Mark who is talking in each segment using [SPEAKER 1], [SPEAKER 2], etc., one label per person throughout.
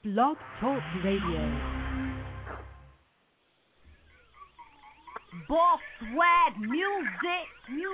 [SPEAKER 1] Blog Talk Radio.
[SPEAKER 2] Boss swag, music.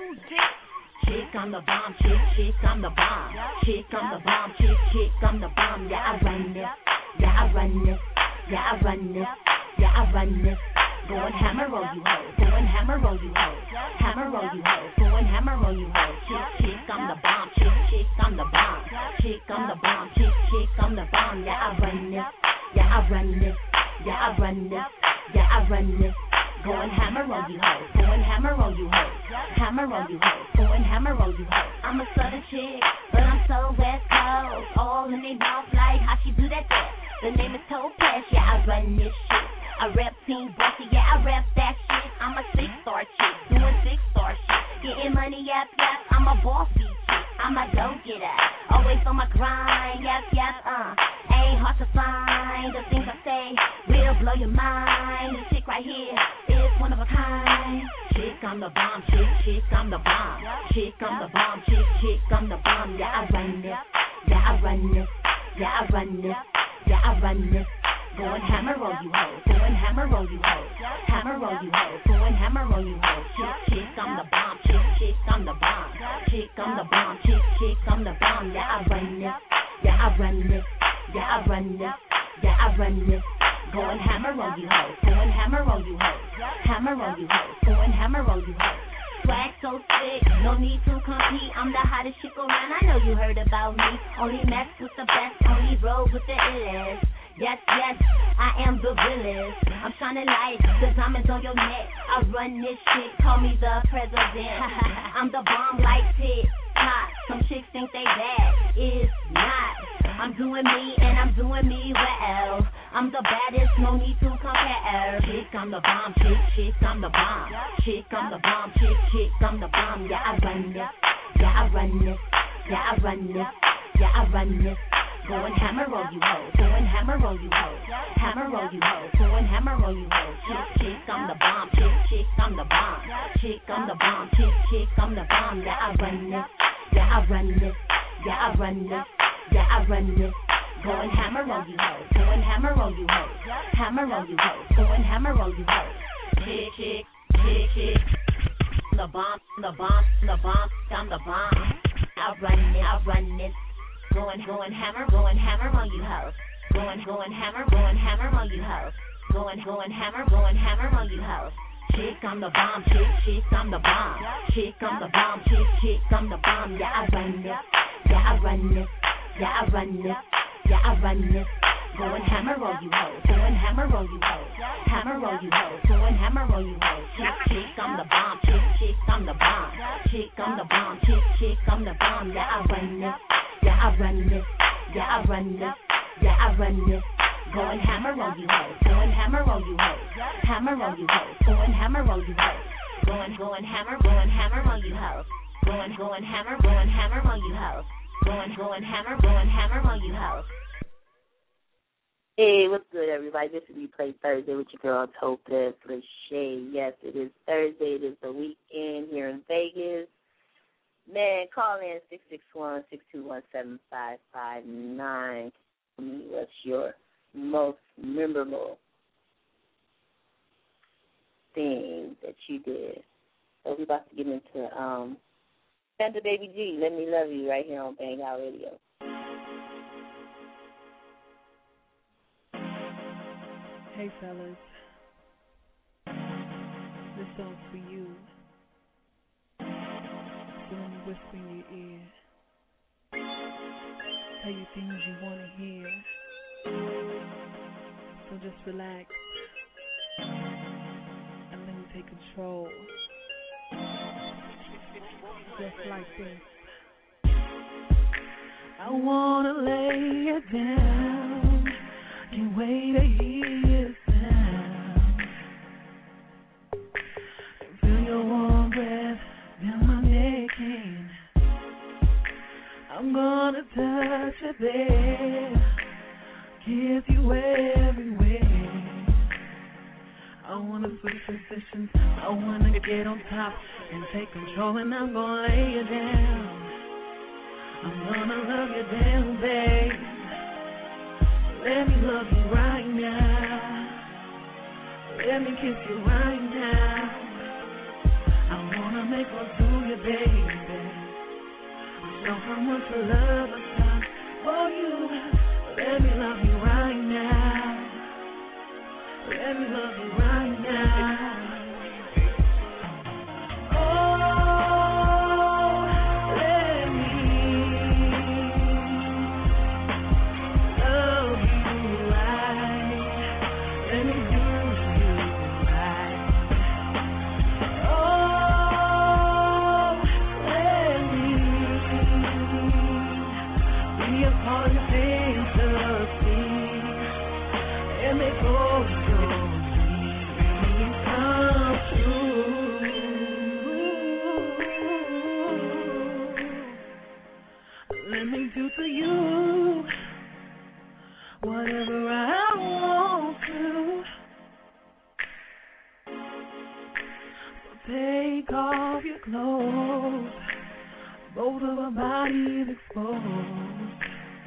[SPEAKER 3] Chick, I'm the bomb, chick, I'm the bomb. Chick, I'm the bomb, chick, I'm the bomb. Yeah, I run this. Yeah, I run this. Yeah, I run this. Yeah, I run this. Go and hammer on you hoes. Go and hammer on you hoes. Hammer on you hoes. Go and hammer on you hoes. Chick, I'm the bomb. Chick, I'm the bomb. Chick, I'm the bomb. Chick, I'm the bomb. Yeah, I run this. Yeah, I run this. Yeah, I run this. Yeah, I run this. Go and hammer on you hoes. Go and hammer on you hoes. Hammer on you hoes. Go and hammer on you hoes. I'm a southern chick, but I'm so west coast. All in their mouth like how she do that there. The name is Topaz. Yeah, I run this shit. I rep Team Bossy, yeah, I rep that shit. I'm a 6-star chick, doing 6-star shit. Getting money, yep, I'm a bossy chick. I'm a go-getter, always on my grind, yep, ain't hard to find. The things I say will blow your mind. This chick right here is one of a kind. Chick, I'm the bomb, chick, I'm the bomb. Chick, I'm the bomb, chick, I'm the bomb. Yeah, I run this, yeah, I run this, yeah, I run this, yeah, I run this. Go and hammer on you hoes. Go and hammer on you hoes. Hammer on you hoes. Go and hammer on you hoes. Chick, I'm the bomb. Chick, I'm the bomb. Chick, I'm the bomb. Chick, I'm the bomb. Yeah, I run this. Yeah, I run this. Yeah, I run this. Yeah, I run this. Go and hammer on you hoes. Go and hammer on you hoes. Hammer on you hoes. Go and hammer on you hoes. Swag so sick, no need to compete. I'm the hottest chick around. I know you heard about me. Only mess with the best. Only roll with the illest. Yes, I am the realest. I'm shining light, the diamonds on your neck. I run this shit, call me the president. I'm the bomb like TikTok. Some chicks think they bad, it's not. I'm doing me and I'm doing me well. I'm the baddest, no need to compare. Chick, I'm the bomb, chick, I'm the bomb. Chick, I'm the bomb, chick, I'm the bomb. Yeah, I run this. Yeah, I run this. Yeah, I run this. Yeah, I run this. Go and hammer on you hoes. Go and hammer on you hoes. Hammer on you hoes. Go and hammer on you hoes. Chick, I'm the bomb. Chick, I'm the bomb. Chick, I'm the bomb. Chick, I'm the bomb. Yeah, I run this. Yeah, I run this. Yeah, I run this. Yeah, I run this. Go and hammer on you hoes. Go and hammer on you hoes. Hammer on you hoes. Go and hammer on you hoes. Chick. The bomb. I'm the bomb. I run this. Go and hammer on you hoes. Go and hammer on you hoes. Go and hammer on you hoes. Chick, I'm the bomb, chick, I'm the bomb. Chick, I'm the bomb, chick, I'm the bomb. Yeah, I run this. Yeah, I run this. Yeah, I run this. Yeah, I run this. Go and hammer on you hoes. Go and hammer on you hoes. Hammer on you hoes. Go and hammer on you hoes. Chick, I'm the bomb, chick, I'm the bomb. Chick, I'm the bomb, chick, I'm the bomb. Yeah, I run this. Yeah, I run this. Yeah, I run this. Yeah, I run this. Go and hammer on you hoes. Go and hammer on you hoes. Hammer on you hoes. Go and hammer on you hoes. Go and hammer on you hoes. Go and hammer on you hoes. Go and hammer on you hoes.
[SPEAKER 4] Hey, what's good, everybody? This is Replay Thursday with your girl, Topaz Lachey. Yes, it is Thursday. It is the weekend here in Vegas. Man, call in 661-621-7559. Tell me what's your most memorable thing that you did. So we're about to get into Santa Baby G, Let Me Love You, right here on Bang Out Radio.
[SPEAKER 5] Hey, fellas. This song's for you. So let me whisper in your ear. Tell you things you want to hear. So just relax. And let me take control. Just like this. I want to lay it down. Can't wait to hear your sound. And feel your warm breath down my neck. I'm gonna touch you there, kiss you everywhere. I wanna switch positions, I wanna get on top and take control, and I'm gonna lay you down. I'm gonna love you down, babe. Let me Let me kiss you right now. I wanna make love to you, baby. Show how much love I got for you. Let me love you right now. Let me love you right now. To you, whatever I want to. So take off your clothes, both of our bodies exposed,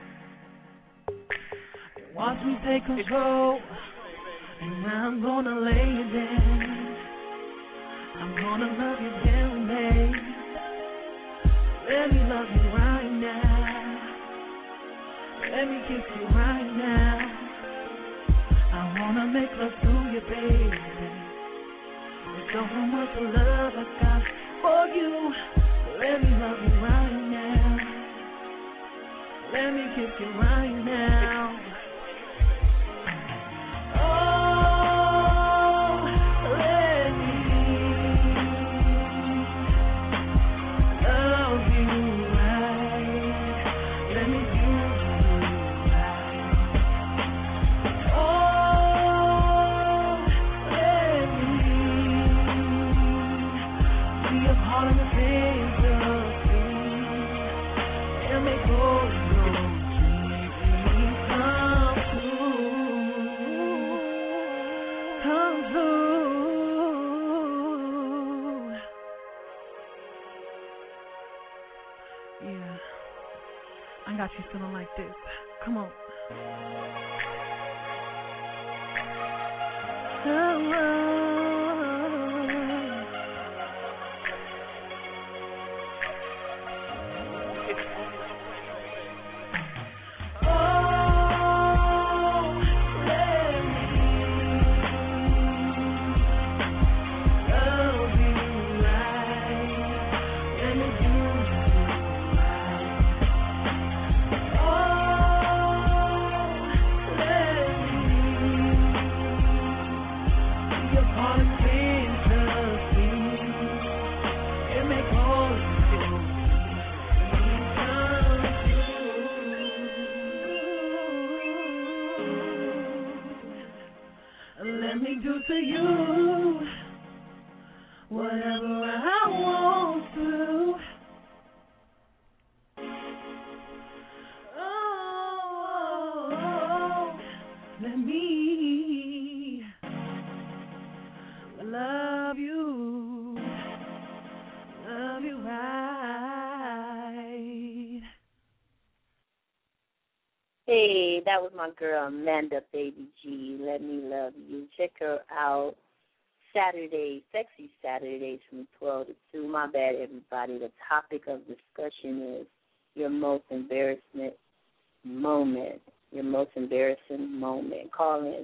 [SPEAKER 5] and watch me take control. And I'm gonna lay you down. I'm gonna love you down, babe. Let me love you right now. Let me kiss you right now. I wanna make love to you, baby. Show how much love I got for you. Let me love you right now. Let me kiss you right now. Oh, let me love you right. Let me do. Yeah, I got you feeling like this. Come on. Let me do to you whatever I want to. Oh, let me love you right.
[SPEAKER 4] Hey, that was my girl Amanda Baby G. Let me love you. Check her out Saturday, Sexy Saturdays from 12 to 2. My bad, everybody. The topic of discussion is your most embarrassing moment. Your most embarrassing moment. Call in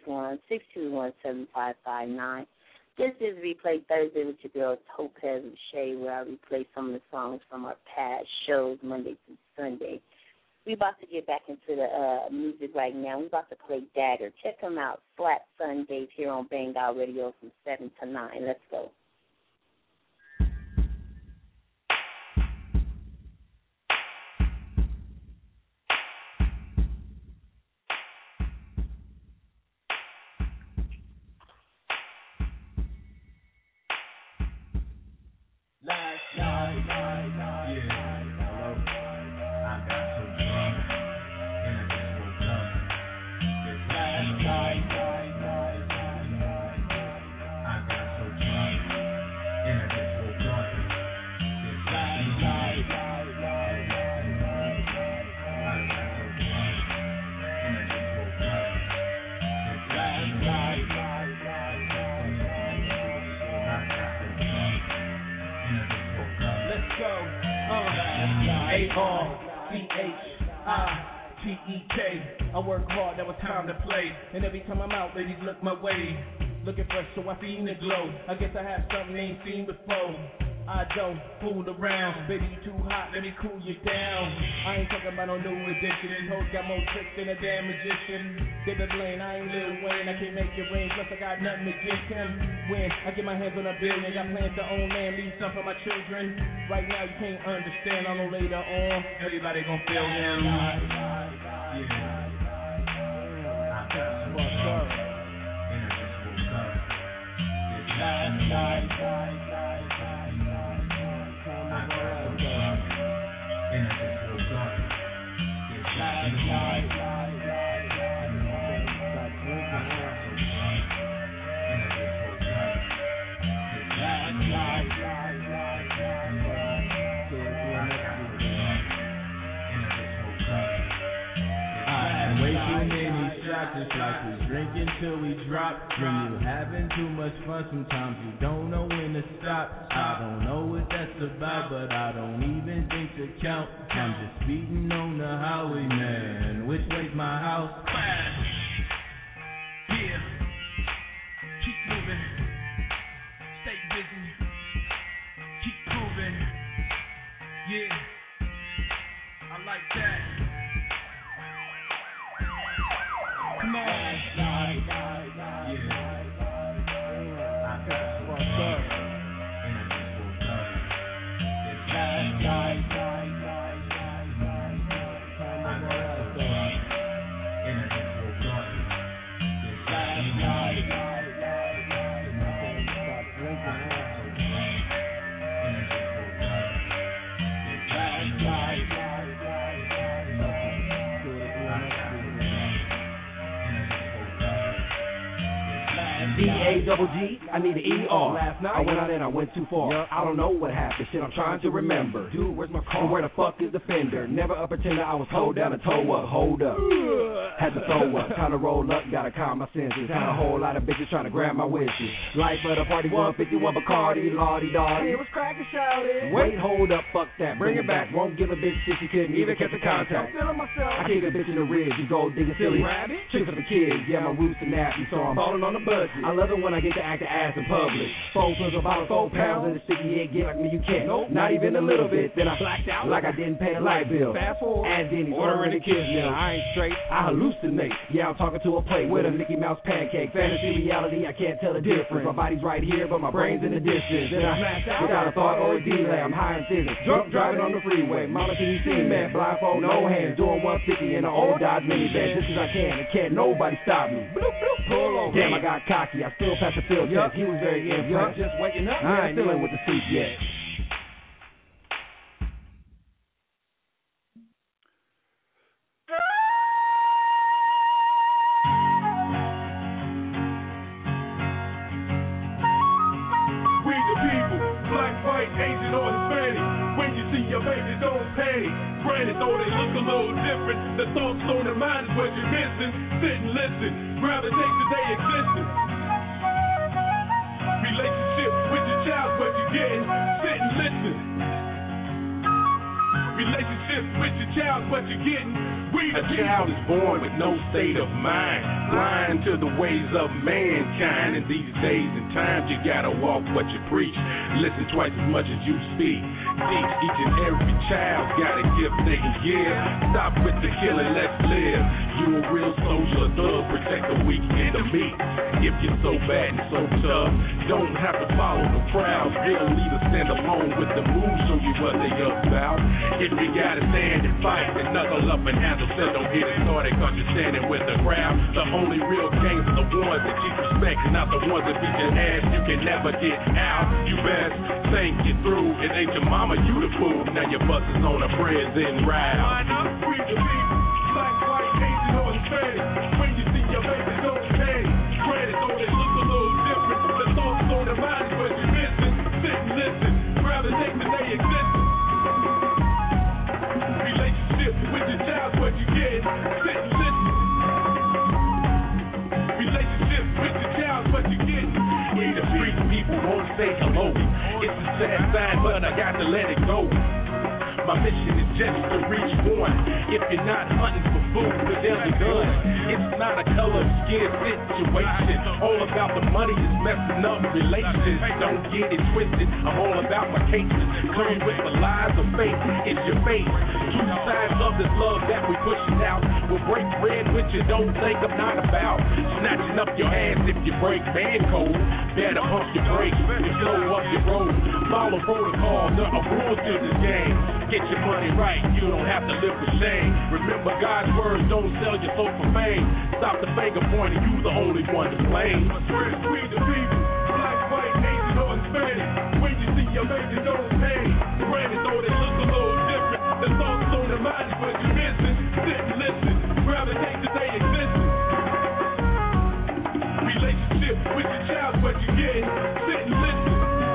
[SPEAKER 4] 661-621-7559. This is Replay Thursday with your girl Topaz and Shay, where I replay some of the songs from our past shows Monday through Sunday. We're about to get back into the music right now. We're about to play Dagger. Check them out. Slap Sundays here on Bang Out Radio from 7 to 9. Let's go.
[SPEAKER 6] I work hard, that was time to play. And every time I'm out, ladies look my way. Looking fresh, so I seen the glow. I guess I have something they ain't seen before. I don't fool around, baby, you too hot, let me cool you down. I ain't talking about no new addition. These hoes got more tricks than a damn magician. David Blaine, I ain't Lil Wayne, I can't make it rain, plus I got nothing against him. When I get my hands on a billion, got plans to own land, leave some for my children. Right now you can't understand, I know later on, everybody gon' feel him.
[SPEAKER 7] It's like we drinking till we drop. When you having too much fun, sometimes you don't know when to stop. I don't know what that's about, but I don't even think to count. I'm just speeding on the highway, man. Which way's my house?
[SPEAKER 6] Yeah, keep moving, stay busy, keep proving. Yeah, I like that. Come on.
[SPEAKER 8] E-A-double-G, I need an E-R. Last night I went out and I went too far. I don't know what happened, shit I'm trying to remember. Dude, where's my car? And where the fuck is the fender? Never a pretender, I was told down and toe up. Hold up, had to throw up, time to roll up, gotta calm my senses. Had a whole lot of bitches trying to grab my wishes. Life of the party, 151 Bacardi, Lottie-Dottie. It was crackin' shouted. Wait, hold up, fuck that, bring it back. Won't give a bitch shit, she couldn't even catch a contact. I kick a bitch in the ribs, you gold digging silly rabbit. Chicks for the kids, yeah, my roots are nappy, so I'm falling on the budget. I love it when I get to act the ass in public. 4 plus about 4 pounds and the sticky head get like me, you can't. Nope, not even a little bit. Then I blacked out like I didn't pay the light bill. Fast forward, and then he's ordering the kids meal. I ain't straight, I hallucinate. Yeah, I'm talking to a plate with a Mickey Mouse pancake. Fantasy, reality, I can't tell the difference. My body's right here, but my brain's in the distance. Then I smash out without a thought or a delay. I'm high in physics, drunk driving on the freeway. Mama, can you see me? Blindfold, no hands, doing 150 in an old Dodge minivan. Just as I can, and can't nobody stop me. Bloop, bloop, pull over. Damn, I got cocky, I still passed the field test. He was very impressed. Just waking up, I ain't dealing with the sleep yet.
[SPEAKER 9] We the people, black, white, Asian, or Hispanic. When you see your baby, don't panic. Granted, though they look a little different, the thoughts on their mind is what you're missing. Sit and listen, gravitate to their existence. Relationship with your child, what you're getting. Sit and listen. Relationship with your child, what you're getting. A child is born with no state of mind, blind to the ways of mankind. In these days and times, you gotta walk what you preach. Listen twice as much as you speak. Teach each and every child got a gift they can give. Stop with the killing, let's live. You a real soldier, a thug, protect the weak and the meek. If you're so bad and so tough, don't have to follow the crowd. Real leaders stand alone with the moves, show you what they about. If you gotta stand and fight, then knuckle up and handle. Don't get it started, cause you're standing with the crowd. The only real gangs are the ones that keep respect, not the ones that beat your ass. You can never get out. You best think it through. It ain't your mama, you the fool. Now your bus is on a prison route. We the people, black, white, Asian, or Hispanic. When you see your baby, don't panic. Granted, though they look a little different, the thoughts on their mind is what you're missing. Sit and listen, gravitate to their existence. Relationship with your child, what you get. Sit and listen. Relationship with your child, what you get. We the street people won't say hello. It's a sad sign, but I got to let it go. My mission is just to reach one. If you're not hunting for food, then there's a gun. It's not a color of skin situation. All about the money is messing up relations. Don't get it twisted. I'm all about my cases. Clearing with the lies of faith. It's your face. Two sides of this love that we pushing out. We'll break bread with you. Don't think I'm not about snatching up your ass if you break man code. Better pump your brakes and slow up your road. Follow protocol. There are rules to this game. Get your money right. You don't have to live with shame. Remember God's words. Don't sell your soul for fame. Stop the finger pointing. You the only one to blame. We the people. Black, white, Asian, or Hispanic. When you see your baby, don't pay. Granted, though they look a little different. The thoughts on their mind is what you're missing. Sit and listen. Gravitate to their existence. Relationship with your child, what you get. Sit and listen.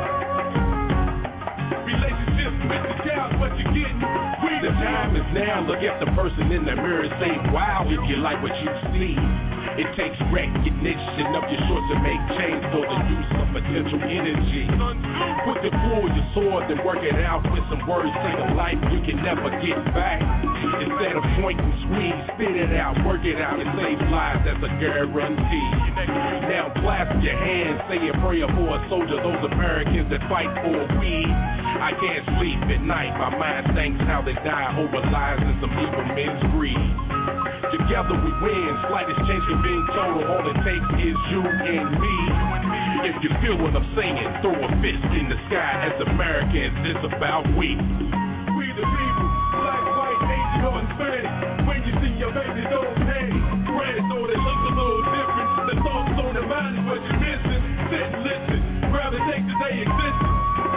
[SPEAKER 9] Relationship with your child, what you get. The time is now. Look at the person in the mirror and say, wow, if you like what you see. It takes recognition of your shorts to make change for the use of potential energy. Put the pull your sword and work it out with some words. Take a life you can never get back. Instead of point and squeeze, spit it out, work it out. It saves lives, that's a guarantee. Now clasp your hands, say a prayer for a soldier, those Americans that fight for weed. I can't sleep at night, my mind thinks how they die over lies and some evil men's greed. Together we win, slightest change can be total, all it takes is you and me. If you feel what I'm saying, throw a fist in the sky. As Americans, it's about we. We the people, black, white, Asian, or Hispanic. When you see your baby, don't pay. Granted, though they look a little different. The thoughts on their mind is what you're missing. Sit and listen, gravitate to their existence.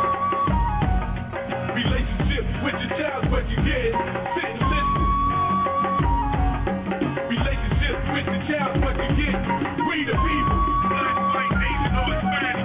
[SPEAKER 9] Relationship with your child, what you get. Sit and listen. Relationship with your child, what you get. We the people, black, white, Asian, or Hispanic.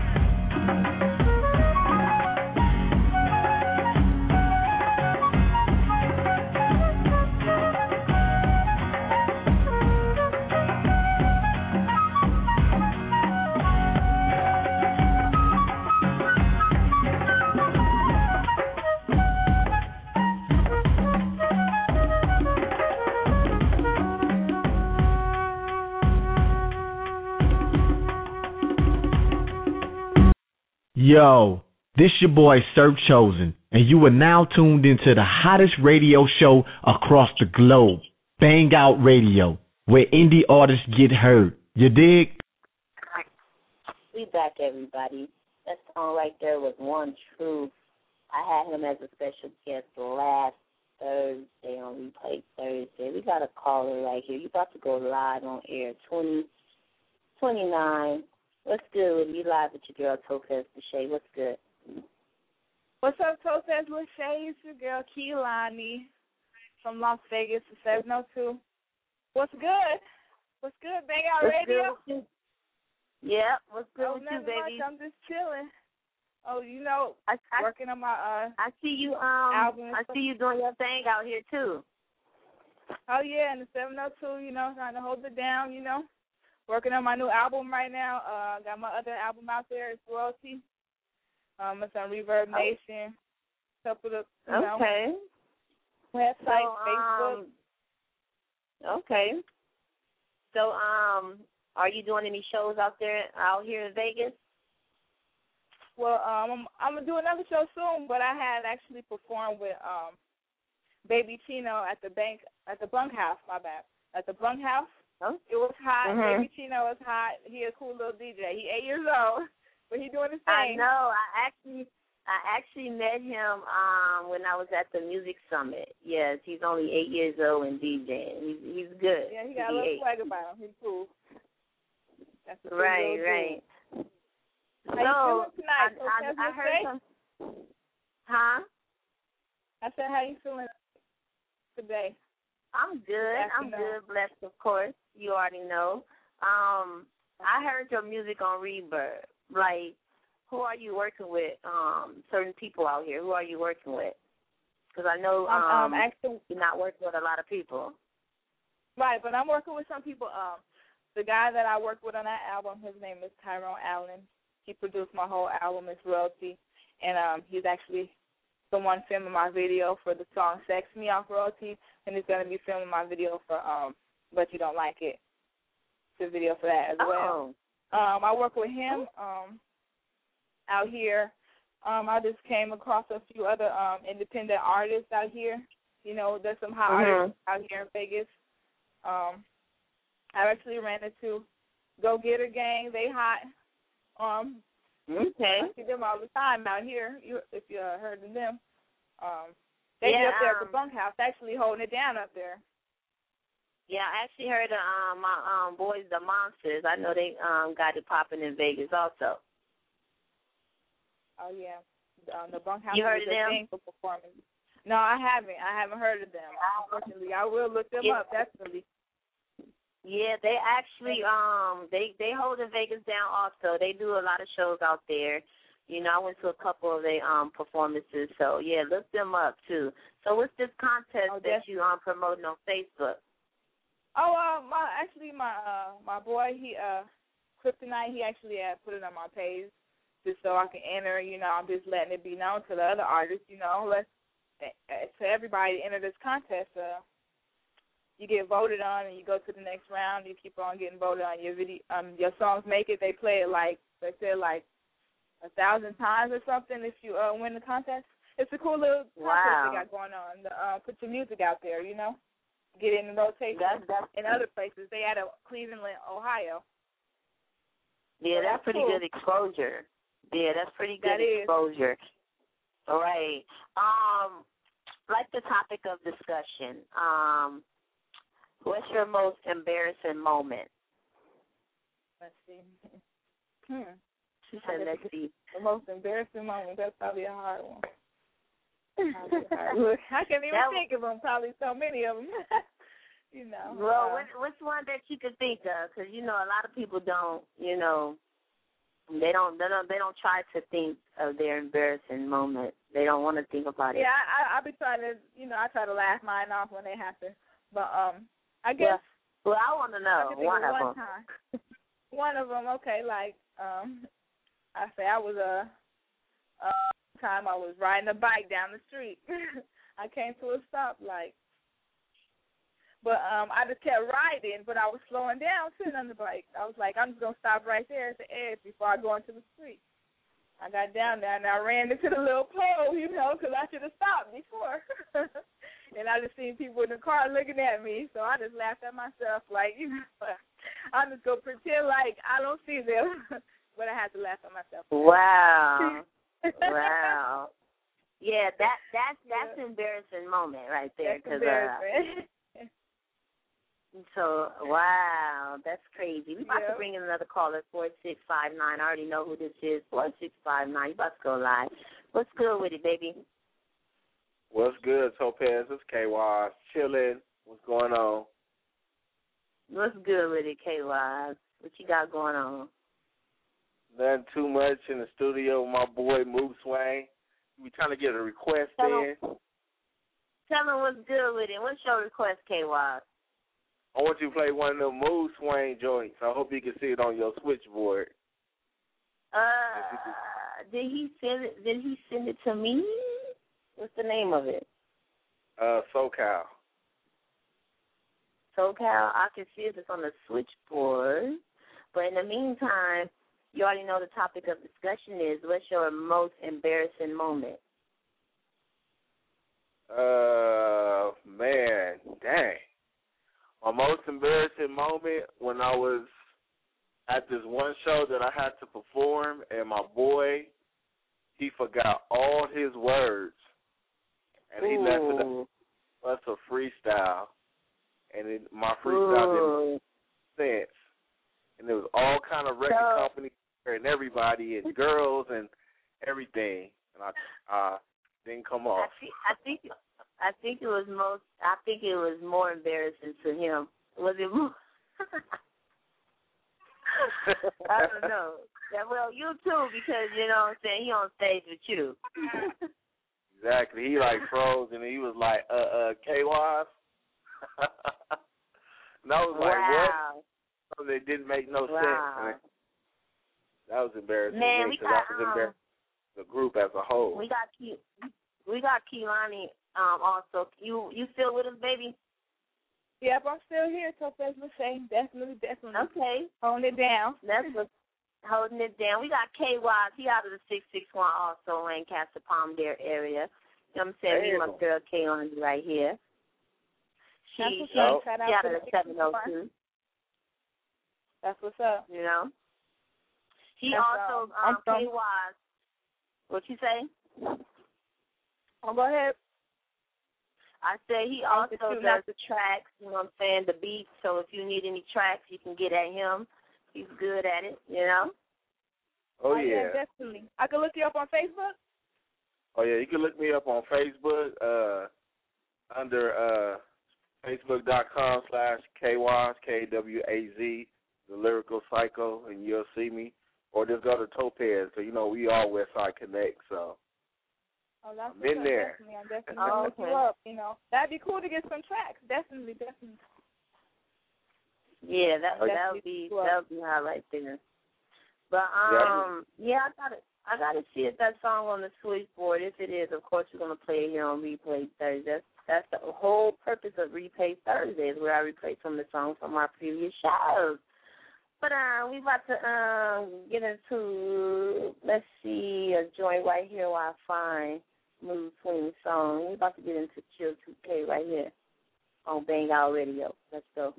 [SPEAKER 10] Yo, this your boy Sir Chosen, and you are now tuned into the hottest radio show across the globe, Bang Out Radio, where indie artists get heard. You dig?
[SPEAKER 4] We back, everybody. That song right there was One Truth. I had him as a special guest last Thursday on Replay Thursday. We got a caller right here. You about to go live on air, 2029. What's good? You live with your girl Topaz Lachey. What's good?
[SPEAKER 11] What's up, Topaz Lachey? It's your girl Keelani from Las Vegas, 702. What's good? What's good? Bang Out Radio?
[SPEAKER 4] Good? Yeah, what's good with you, baby?
[SPEAKER 11] Much. I'm just chilling. Oh, you know, working on my
[SPEAKER 4] I see you
[SPEAKER 11] album.
[SPEAKER 4] I see you doing your thing out here too.
[SPEAKER 11] Oh yeah, in the 702, you know, trying to hold it down, you know. Working on my new album right now. Got my other album out there. It's Royalty. It's on Reverb Nation. Couple of
[SPEAKER 4] okay.
[SPEAKER 11] Website, Facebook.
[SPEAKER 4] Okay. So, are you doing any shows out here in Vegas?
[SPEAKER 11] Well, I'm gonna do another show soon, but I had actually performed with Baby Chino at the Bunkhouse. My bad. At the Bunkhouse.
[SPEAKER 4] Oh.
[SPEAKER 11] It was hot.
[SPEAKER 4] Mm-hmm.
[SPEAKER 11] Baby Chino was hot. He a cool little DJ. He 8 years old, but he doing his thing.
[SPEAKER 4] I know. I actually met him when I was at the Music Summit. Yes, he's only 8 years old and DJing. He's good.
[SPEAKER 11] Yeah, he got a little swag about him. He's cool. That's a
[SPEAKER 4] right.
[SPEAKER 11] How you feeling tonight?
[SPEAKER 4] I heard some. Huh?
[SPEAKER 11] I said, how you feeling today?
[SPEAKER 4] I'm good. I'm good, blessed, of course. You already know. I heard your music on Reverb. Like, who are you working with? Certain people out here. Who are you working with? Because I know actually, you're not working with a lot of people.
[SPEAKER 11] Right, but I'm working with some people. The guy that I work with on that album, his name is Tyrone Allen. He produced my whole album. It's Royalty. And he's actually the one filming my video for the song Sex Me off Royalty, and he's going to be filming my video for But You Don't Like It, the video for that as well. I work with him out here. I just came across a few other independent artists out here. You know, there's some hot artists out here in Vegas. I actually ran into Go Getter Gang. They hot. I see them all the time out here. If you heard of them, they get up there at the bunkhouse, actually holding it down up there.
[SPEAKER 4] Yeah, I actually heard of my boys, the Monsters. I know they got it popping in Vegas also.
[SPEAKER 11] Oh yeah, the bunkhouse.
[SPEAKER 4] You heard
[SPEAKER 11] is
[SPEAKER 4] of them?
[SPEAKER 11] Thing for performance. No, I haven't. I haven't heard of them. Unfortunately, I will look them up definitely.
[SPEAKER 4] Yeah, they actually they hold in Vegas down also. They do a lot of shows out there. You know, I went to a couple of their performances. So yeah, look them up too. So what's this contest that you promoting on Facebook?
[SPEAKER 11] Oh, my boy, Kryptonite, he actually put it on my page just so I can enter. You know, I'm just letting it be known to the other artists. You know, to everybody to enter this contest. You get voted on, and you go to the next round. You keep on getting voted on. Your video, your songs make it. They play it they said 1,000 times or something if you win the contest. It's a cool little contest they got going on. Put your music out there, you know. Get in the rotation in other places. They at Cleveland, Ohio.
[SPEAKER 4] Yeah, that's pretty good exposure. Yeah, that's pretty good exposure. All right. Like the topic of discussion. What's your most embarrassing moment?
[SPEAKER 11] Let's see.
[SPEAKER 4] She said, let's see.
[SPEAKER 11] The most embarrassing moment, that's probably a hard one. I can't even think of them, probably so many of them. You know.
[SPEAKER 4] Well, what's one that you could think of? Because, you know, a lot of people don't, you know, they don't try to think of their embarrassing moment. They don't want to think about it.
[SPEAKER 11] Yeah, I be trying to, you know, I try to laugh mine off when they happen. But I guess.
[SPEAKER 4] Well, I want to know one of them.
[SPEAKER 11] One of them, okay, I say I was time I was riding a bike down the street. I came to a stoplight. But I just kept riding, but I was slowing down sitting on the bike. I was like, I'm just going to stop right there at the edge before I go into the street. I got down there, and I ran into the little pole, you know, because I should have stopped before. And I just seen people in the car looking at me, so I just laughed at myself like, you know, I'm just going to pretend like I don't see them. But I had to laugh at myself.
[SPEAKER 4] Wow. Wow. Yeah, that's an embarrassing moment right there.
[SPEAKER 11] That's embarrassing.
[SPEAKER 4] So, wow, that's crazy. We about to bring in another caller, 4659. I already know who this is, 4659. You about to go live. What's good with it, baby?
[SPEAKER 12] What's good, Topaz? It's K-Wise. Chilling. What's going on?
[SPEAKER 4] What's good with it, K-Wise? What you got going on?
[SPEAKER 12] Nothing too much in the studio with my boy, Moose Swain. We trying to get a request in.
[SPEAKER 4] Tell him what's good with it. What's your request, K-Wise?
[SPEAKER 12] I want you to play one of them Moose Swain joints. I hope you can see it on your switchboard.
[SPEAKER 4] Did he send it to me? What's the name of it?
[SPEAKER 12] SoCal.
[SPEAKER 4] SoCal. I can see if it's on the switchboard. But in the meantime, you already know the topic of discussion is, what's your most embarrassing moment?
[SPEAKER 12] Man, dang. My most embarrassing moment when I was at this one show that I had to perform, and my boy, he forgot all his words, and he left it up. That's a freestyle, and my freestyle didn't make sense. And there was all kind of record companies and everybody and girls and everything, and I didn't come off.
[SPEAKER 4] I think it was more embarrassing to him. Was it more? I don't know. Yeah, well, you too, because you know what I'm saying, he on stage with you.
[SPEAKER 12] Exactly. He froze and he was like, K-Wise? And I was like, what? So it didn't make no sense. That was embarrassing.
[SPEAKER 4] Man,
[SPEAKER 12] because I was embarrassed the group as a whole.
[SPEAKER 4] We got Kehlani also. You still with us, baby?
[SPEAKER 11] Yep, I'm still here. So as we say, definitely.
[SPEAKER 4] Okay.
[SPEAKER 11] Holding it down.
[SPEAKER 4] That's what's holding it down. We got K-Wise. He out of the 661 also, Lancaster, Palmdale area. You know what I'm saying? Me and my girl Kehlani right here. She out of the 702.
[SPEAKER 11] That's what's up.
[SPEAKER 4] You know? He also, K-Wise. What you say?
[SPEAKER 11] Oh, go ahead.
[SPEAKER 4] I said he also does the tracks, you know what I'm saying, the beats. So if you need any tracks, you can get at him. He's good at it, you know?
[SPEAKER 12] Oh, yeah.
[SPEAKER 11] Definitely. I can look you up on Facebook?
[SPEAKER 12] Oh, yeah, you can look me up on Facebook under Facebook.com/KWAZ, KWAZ, The Lyrical Psycho, and you'll see me. Or just go to Topaz, because, you know, we all Westside Connect, so.
[SPEAKER 11] Oh, that's
[SPEAKER 12] I'm in there.
[SPEAKER 11] Definitely. I'm definitely going to look you up, you know. That'd be cool to get some tracks. Definitely.
[SPEAKER 4] Yeah, that would be high right there. But I gotta see if that song on the switchboard. If it is, of course we're gonna play it here on Replay Thursday. That's the whole purpose of Replay Thursdays, where I replay some of the songs from our previous shows. But we about to get into, let's see, a joint right here while I find Smooth Swing song. We about to get into Chill 2K right here on Bang Out Radio. Let's go.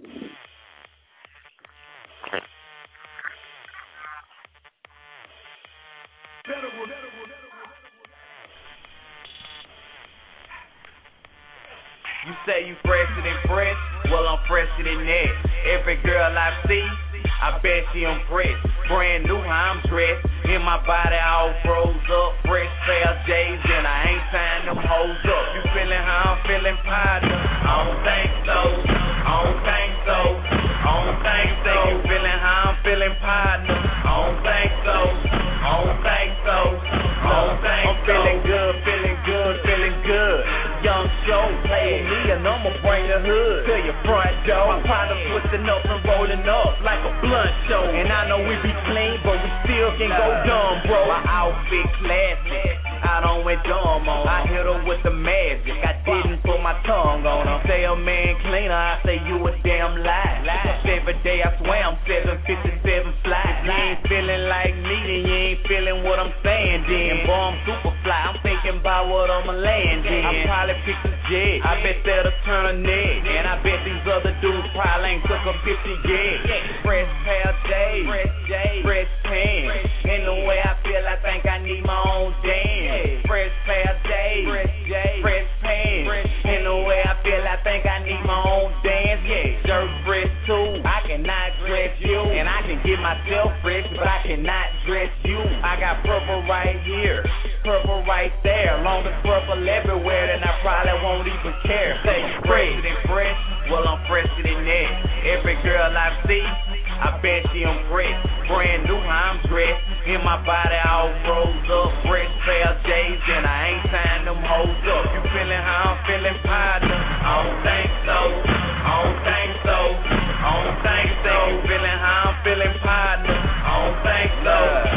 [SPEAKER 13] You say you fresher than fresh, well I'm fresher than that. Every girl I see, I bet she impressed. Brand new how I'm dressed, in my body all froze up. Fresh pair of J's and I ain't tying them hoes up. You feeling how I'm feeling, partner? I don't think so. You feeling how I'm feeling, partner? I don't think so. I'm feeling good. Young show, playing me and I'ma bring the hood to your front door. My partner twisting up and rolling up like a blunt show. And I know we be clean, but we still can go dumb, bro. My outfit classic, I don't went dumb on. I hit her with the magic, I didn't put my tongue on her. Say a man cleaner, I say you a damn lie. Every day I swear I'm 757 fly. You ain't feeling like me, then you ain't feeling what I'm saying. Then, boy, I'm super fly, I'm thinking about what I'ma land in. I probably picked a jet, I bet that'll turn a neck. And I bet these other dudes probably ain't took a picture yet. Fresh pair of J's, fresh pants. In the way I feel, I think I need my own dance. Fresh pair of J's, fresh pants. In the way I feel, I think I need my own dance. Yeah, shirt fresh too, I cannot dress you. And I can get myself fresh, but I cannot dress you. I got purple right here, purple right there. Long as purple everywhere, then I probably won't even care. Say fresher than fresh, well I'm fresher than that. Every girl I see, I bet she impressed. Brand new how I'm dressed, in my body all froze up. Fresh pair of J's and I ain't tying them hoes up. You feeling how I'm feeling, partner? I don't think so. You feeling how I'm feeling, partner? I don't think so.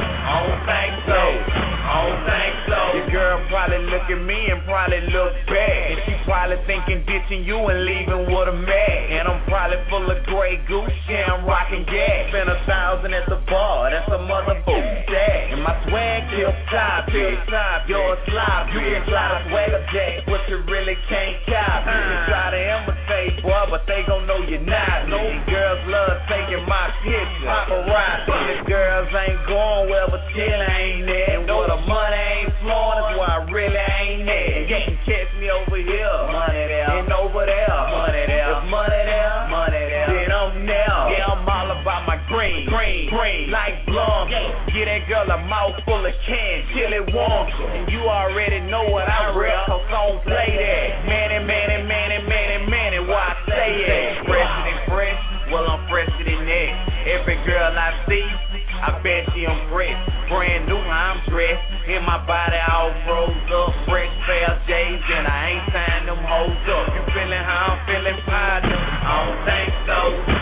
[SPEAKER 13] Your girl probably look at me and probably look bad. And she probably thinking ditching you and leaving with a man. And I'm probably full of Grey Goose, yeah, I'm rocking gas. Spent 1,000 at the bar, that's a motherfucking stack. And my swag till top, yours live. You can try to swagger jack, but you really can't cop. You can try to imitate, boy, but they gon' know you're not. No girls love taking my picture, paparazzi. The girls ain't going well, but still ain't there. And where the money ain't flowing is why I really ain't there. You can catch me over here, money there, and over there, money there. There's money there, then I'm there. Yeah, I'm all about my green, like Blanca. Get that girl a mouthful of cans, till it warms. And you already know what I rep, so don't play that. Man, why I say it? Fresher than fresh, well I'm fresher than that. Every girl I see, I bet she impressed. Brand new how I'm dressed, in my body all froze up. Fresh pair of J's and I ain't tying them hoes up. You feeling how I'm feeling, partner? I don't think so.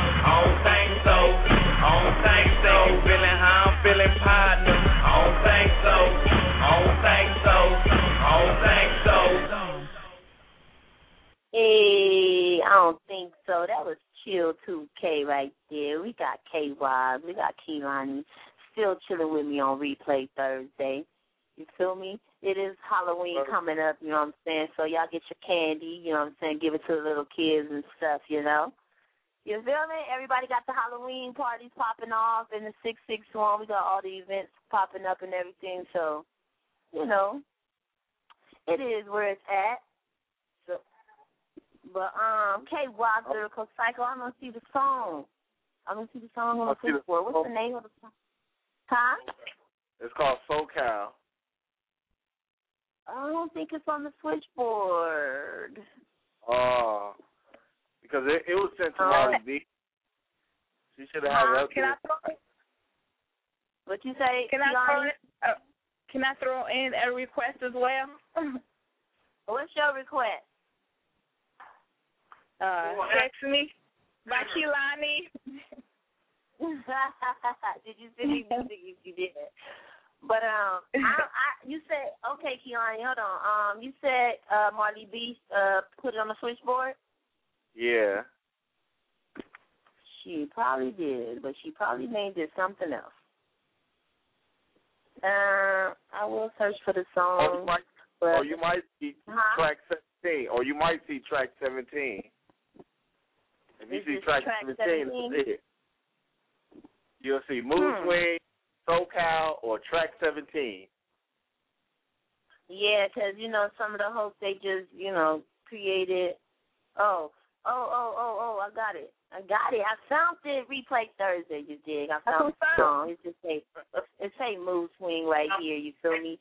[SPEAKER 13] You feeling how I'm feeling, partner? I don't think so.
[SPEAKER 4] was Chill 2K right there. We got KY, we got Kehlani still chilling with me on Replay Thursday. You feel me? It is Halloween coming up, you know what I'm saying? So y'all get your candy, you know what I'm saying? Give it to the little kids and stuff, you know? You feel me? Everybody got the Halloween parties popping off in the 661. We got all the events popping up and everything. So, you know, it is where it's at. So, but KY Lyrical Cycle, I'm gonna see the song. I'm gonna see the song on the switchboard. What's the name of the song? Huh?
[SPEAKER 12] It's called SoCal.
[SPEAKER 4] I don't think it's on the switchboard.
[SPEAKER 12] Oh, because it was sent to Marley B. She should have had it up there.
[SPEAKER 4] What you say?
[SPEAKER 11] Can I throw in a request as well?
[SPEAKER 4] What's your request?
[SPEAKER 11] Text Me by Kehlani.
[SPEAKER 4] Did you send me music? You did. But you said okay, Kehlani. Hold on. You said Marley B. Put it on the switchboard.
[SPEAKER 12] Yeah.
[SPEAKER 4] She probably did, but she probably named it something else. I will search for the song.
[SPEAKER 12] Or you might see track 17. Or you might see track 17. If you see track 17, it's it. You'll see Mood Swing, SoCal, or track 17.
[SPEAKER 4] Yeah, because, you know, some of the hosts, they just, you know, created. Oh, I got it. I found it. Replay Thursday, you dig. I found the song. It say Mood Swing right here, you feel me?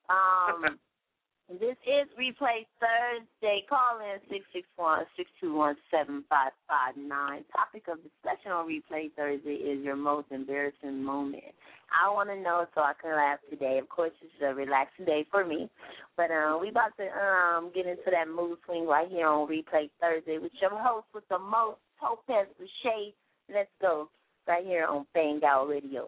[SPEAKER 4] This is Replay Thursday. Call in 661-621-7559. Topic of discussion on Replay Thursday is your most embarrassing moment. I want to know so I can laugh today. Of course, it's a relaxing day for me. But we about to get into that mood swing right here on Replay Thursday with your host with the most, Topaz the Shade. Let's go right here on Bang Out Radio.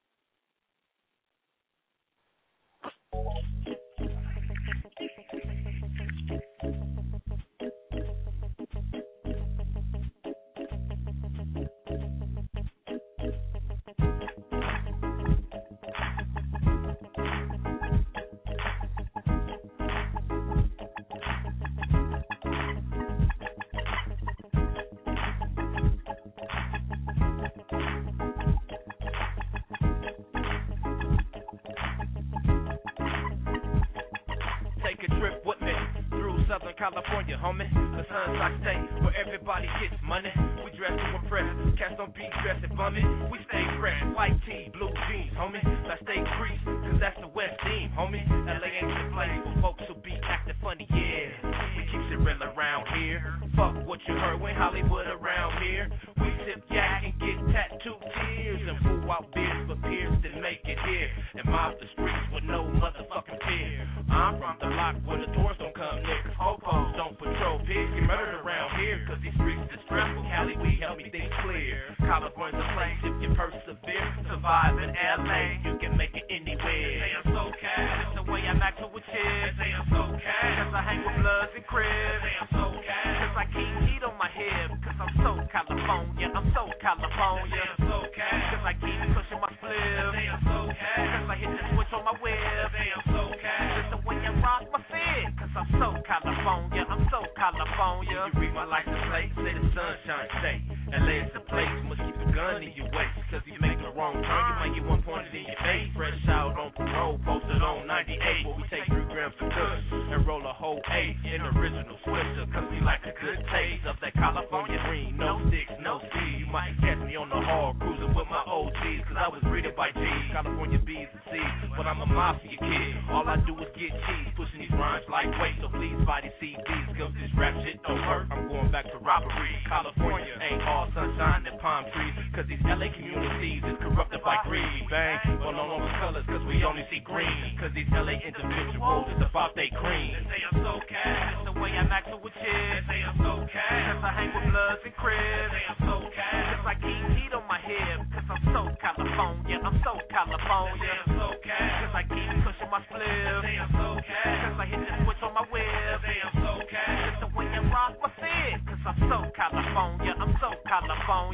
[SPEAKER 13] Southern California, homie. The Sunshine State where everybody gets money. We dress to impress, cats don't be dressing bummy. We stay fresh, white tee, blue jeans, homie. Now stay creased, cause that's the West team, homie. LA ain't the place for folks who be acting funny, yeah. We keep it real around here. Fuck what you heard when Hollywood around here. We sip yak and get tattooed tears and fool out beers for peers that make it here. And mob the streets with no motherfucking fear. I'm from the block where the tourists don't come near. Hopos don't patrol pigs, get murdered around here. Cause these streets is stressful. Cali, we help me think clear. California's a place if you persevere. Survive in LA, you can make it anywhere. Say I'm so cash, it's the way I'm acting with chicks. Say I'm so cash, cause I hang with bloods and cribs. Say I'm so cash, cause I keep heat on my hip. Cause I'm so California, I'm so California. Say I'm so cash, cause I keep pushing my flip. Say I'm so cash, cause I hit the switch on my whip. Say I'm so cash, it's the way I rock my fit. Cause I'm so California, I'm so California. You read my license plate, say the Sunshine State. LA is the place, you must keep a gun in your waist. Cause if you make the wrong turn, you might get one pointed in your face. Fresh out on parole, posted on 98. Where we take 3 grams of kush and roll a whole 8 in original Swisher. Cause we like a good taste of that California green. No sticks, no seeds. You might catch me on the hall, cruising with my OGs. Cause I was breeded by G's, California B's and C's. But I'm a mafia kid, all I do is get cheese. Pushing these rhymes lightweight, so please buy these CDs. Cause this rap shit don't hurt, I'm going back to robbery. California ain't all sunshine and palm trees. Cause these LA communities is corrupted by greed. Bang, on all over colors, cause we only see green. Cause these LA individuals is about they cream. They say I'm so cash, it's the way I'm acting with chicks. They say I'm so cash, cause I hang with bloods and cribs. They say I'm so cash, cause I keep heat on my hip. Cause I'm so California, I'm so California. They say I'm so cash, cause I keep pushing my flip. They say I'm so cash, cause I hit the switch on my whip. They say I'm so cash, it's the way I rock my fit. Cause I'm so California, I'm so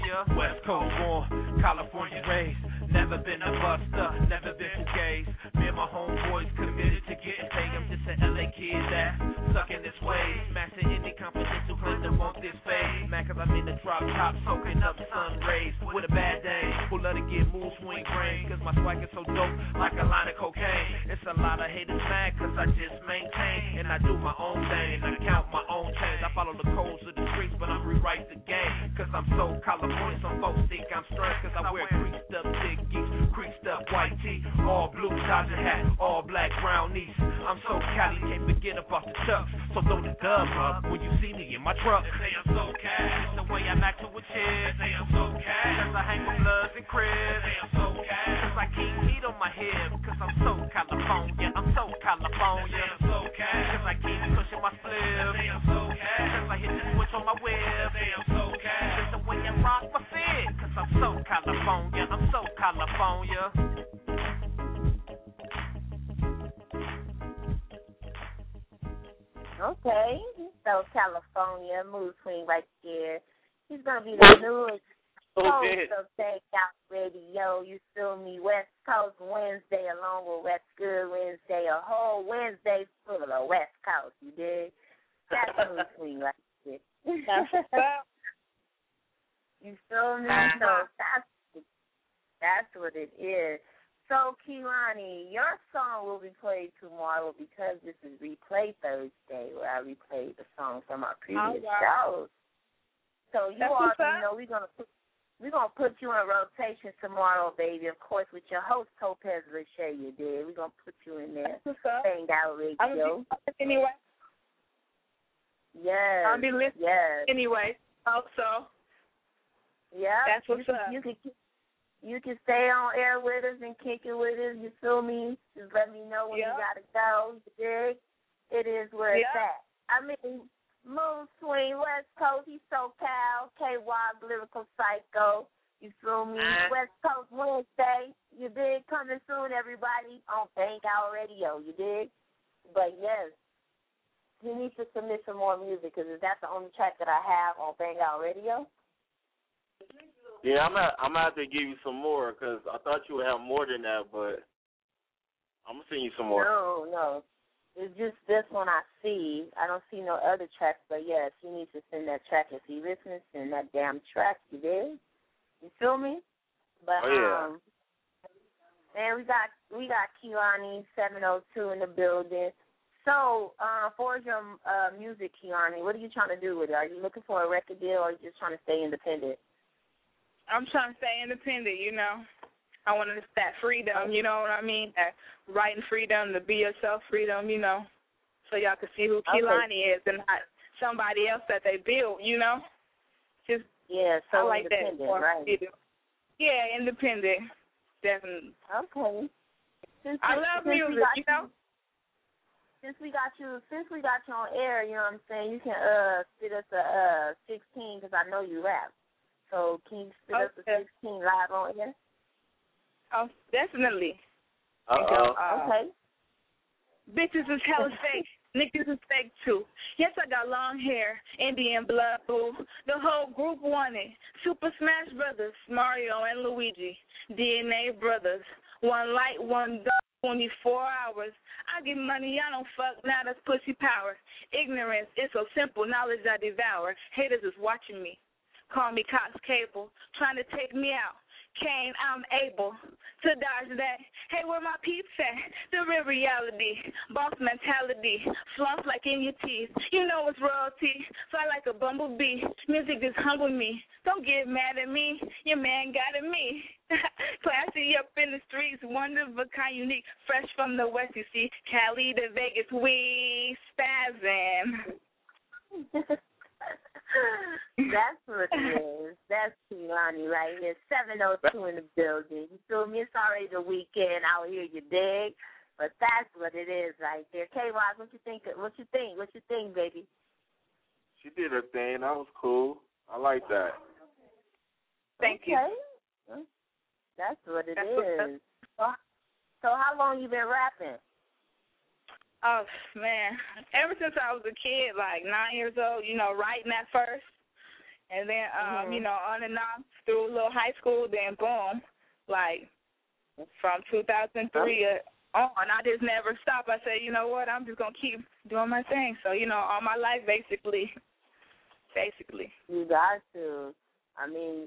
[SPEAKER 13] California. West Coast born, California raised. Never been a buster, never been fugazi. Me and my homeboys committed to getting paid. I'm just an LA kid that's stuck in this way. Mastering any confidential plans that want this fade. Mad cause I'm in the drop top, soaking up sun rays. With a bad day, who love to get mood swing brain. Cause my swag is so dope, like a line of cocaine. It's a lot of haters mad cause I just maintain. And I do my own thing, I count my own change. I follow the codes of the streets, but I'm rewrite the game. Cause I'm so California, some folks think I'm strange. Cause I wear creased up Dickies, creased up white tee, all blue Dodger hat, all black brownies. I'm so Cali, can't forget about the chucks. So throw the dub up when you see me in my truck. They say I'm so cash, the way I'm acting with chicks. They say I'm so cash, cause I hang with bloods and cribs. They say I'm so cash, cause I keep heat on my hip. Cause I'm so California, I'm so California. They say I'm so cash, cause I keep pushing my slip. They say I'm so cash, cause I hit the switch on my whip. They say I'm so cash, cause the way I rock my fit. Cause I'm so California, I'm so California.
[SPEAKER 4] Okay, so California, mood swing right there. He's gonna be the newest host of Bang Out Radio. You feel me? West Coast Wednesday along with West Good Wednesday, a whole Wednesday full of West Coast. You dig? That's mood swing right there. You feel me? So that's what it is. So, Kehlani, your song will be played tomorrow because this is Replay Thursday, where I replayed the song from our previous shows. So you already know we're gonna put you in rotation tomorrow, baby. Of course, with your host Topaz Lachey, you did. We're gonna put you in there. Bang Out Radio.
[SPEAKER 11] Anyway.
[SPEAKER 4] Yes.
[SPEAKER 11] I'll be listening.
[SPEAKER 4] Yes.
[SPEAKER 11] Anyway. Also.
[SPEAKER 4] Yeah.
[SPEAKER 11] That's what's up.
[SPEAKER 4] You can stay on air with us and kick it with us. You feel me? Just let me know when you gotta go. You dig? It is where it's at. I mean, Mood Swing, West Coast, he's SoCal, KY, Lyrical Psycho. You feel me? West Coast Wednesday. You dig? Coming soon, everybody, on Bang Out Radio. You dig? But yes, you need to submit some more music because that's the only track that I have on Bang Out Radio.
[SPEAKER 12] Yeah, I'm gonna have to give you some more because I thought you would have more than that, but I'm gonna send you some more.
[SPEAKER 4] No, it's just this one I see. I don't see no other tracks, but yes, you need to send that track if you listen. Send that damn track, you did. You feel me? But and we got Kehlani 702 in the building. So, for your music, Kehlani, what are you trying to do with it? Are you looking for a record deal, or are you just trying to stay independent?
[SPEAKER 11] I'm trying to stay independent, you know. I want that freedom, you know what I mean? That writing freedom, to be yourself freedom, you know. So y'all can see who Kehlani is and not somebody else that they built, you know. Just
[SPEAKER 4] so
[SPEAKER 11] I like that.
[SPEAKER 4] Right?
[SPEAKER 11] Yeah, independent, definitely.
[SPEAKER 4] Okay.
[SPEAKER 11] I love music, you know.
[SPEAKER 4] Since we got you on air, you know what I'm saying, you can spit us a 16 because I know you rap. So can you spit us a 16 live on air?
[SPEAKER 11] Oh, definitely.
[SPEAKER 4] Okay.
[SPEAKER 11] Bitches is hella fake. Niggas is fake too. Yes, I got long hair, Indian blood, boo. The whole group wanted. Super Smash Brothers, Mario and Luigi. DNA Brothers. One light, one dark. 24 hours. I get money, I don't fuck, now that's pussy power. Ignorance is so simple, knowledge I devour. Haters is watching me. Call me Cox Cable, trying to take me out. Kane, I'm able to dodge that. Hey, where my peeps at? The real reality, boss mentality, floss like in your teeth. You know it's royalty, fly like a bumblebee. Music just humble me. Don't get mad at me, your man got at me. Classy up in the streets, one of a kind, unique, fresh from the west. You see, Cali to Vegas, we spazzing.
[SPEAKER 4] That's what it is. That's Kehlani right here. 702 in the building. You feel me? It's already the weekend out here, you dig? But that's what it is right there. K-Rock, what you think? What you think, baby?
[SPEAKER 12] She did her thing. That was cool. I like that.
[SPEAKER 11] Thank you.
[SPEAKER 4] That's what it is. So how long you been rapping?
[SPEAKER 11] Oh, man. Ever since I was a kid, like 9 years old, you know, writing at first. And then, you know, on and on through a little high school, then boom, like from 2003 on, I just never stopped. I said, you know what, I'm just going to keep doing my thing. So, you know, all my life, basically.
[SPEAKER 4] You got to. I mean,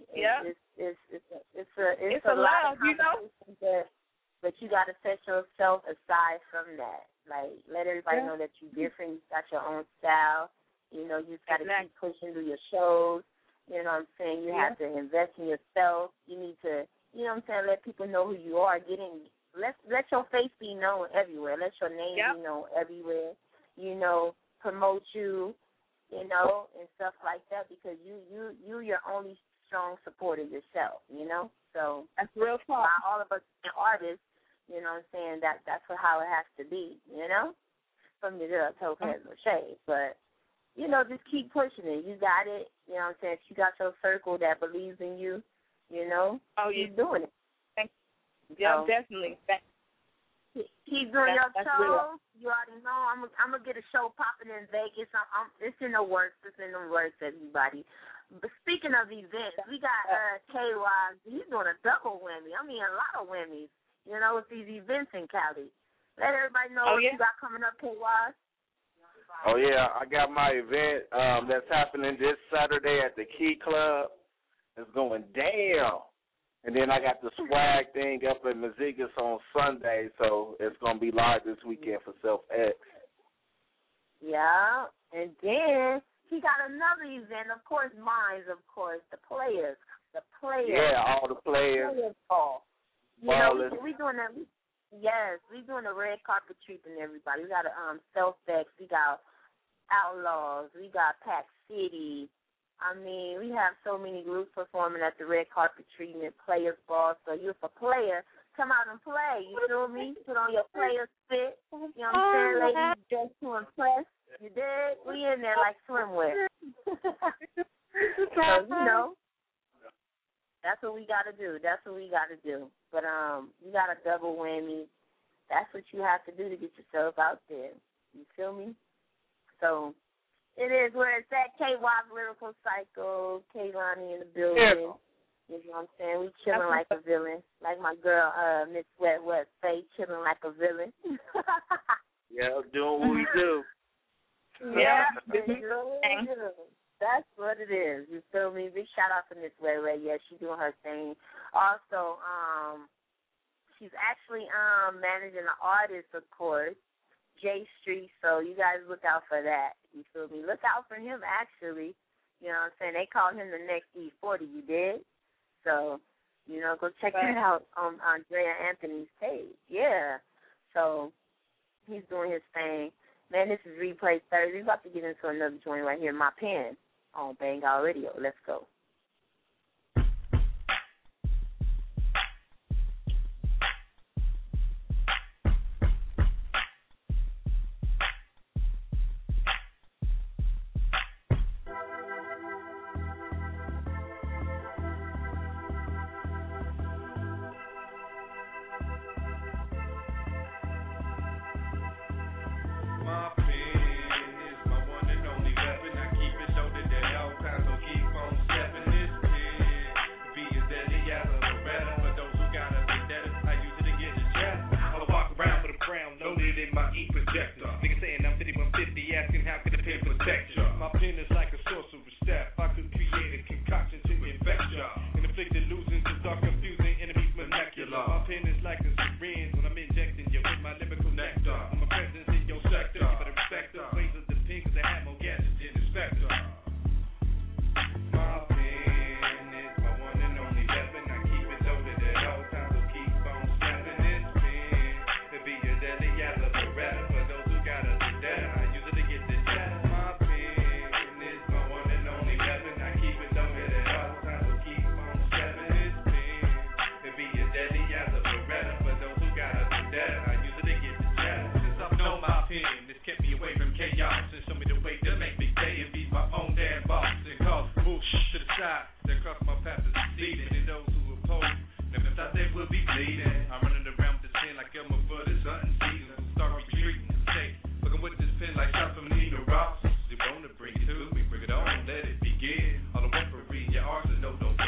[SPEAKER 4] it's a lot
[SPEAKER 11] love,
[SPEAKER 4] of
[SPEAKER 11] you know.
[SPEAKER 4] But you got to set yourself aside from that. Like, let everybody know that you're different. You got your own style. You know, you just got to keep pushing through your shows. You know what I'm saying? You have to invest in yourself. You need to, you know what I'm saying, let people know who you are. Let your face be known everywhere. Let your name be known everywhere. You know, promote you, you know, and stuff like that, because you're your only strong supporter yourself, you know? So
[SPEAKER 11] that's real talk.
[SPEAKER 4] All of us artists, you know what I'm saying, that's how it has to be, you know? From the girl Toe has no shade. But, you know, just keep pushing it. You got it. You know what I'm saying? If you got your circle that believes in you, you know, keep doing it.
[SPEAKER 11] Yeah, definitely.
[SPEAKER 4] Keep doing your show. You already know I'm gonna get a show popping in Vegas. It's in the works. It's in the works, everybody. But speaking of events, we got K-Wise. He's doing a double whammy. I mean, a lot of whammies. You know, with these events in Cali. Let everybody know what you got coming up, K-Wise.
[SPEAKER 12] Oh yeah, I got my event that's happening this Saturday at the Key Club. It's going down. And then I got the swag thing up in Mazigas on Sunday, so it's going to be live this weekend for Self X.
[SPEAKER 4] Yeah, and then he got another event, of course, the Players.
[SPEAKER 12] Yeah, all the players.
[SPEAKER 4] You know, we doing that. Yes, we doing a red carpet treatment, everybody. We got Self X, we got Outlaws, we got Pack City. I mean, we have so many groups performing at the red carpet treatment, Players Ball. So you're a player, come out and play. You feel me? Put on your player fit. You know what I'm saying? Ladies dress to impress. You dig? We in there like swimwear. So, you know, that's what we got to do. But you got a double whammy. That's what you have to do to get yourself out there. You feel me? So it is where it's at. K-Wop, Lyrical Psycho, K-Lonnie in the building. Yeah. You know what I'm saying? We chilling like a villain. Like my girl, Miss Wet say, chilling like a villain.
[SPEAKER 12] Yeah, doing what we do.
[SPEAKER 4] Yeah, that's what it is. You feel me? Big shout out to Miss Wet. Yeah, she's doing her thing. Also, she's actually managing an artist, of course, J Street, so you guys look out for that. You feel me? Look out for him, actually. You know what I'm saying? They call him the next E40, you did? So, you know, go check that out on Andrea Anthony's page. Yeah. So, he's doing his thing. Man, this is Replay Thursday. We're about to get into another joint right here, My Pen, on Bang Out Radio. Let's go.
[SPEAKER 14] My pen is my one and only weapon. I keep it loaded at all times, so keep on stepping.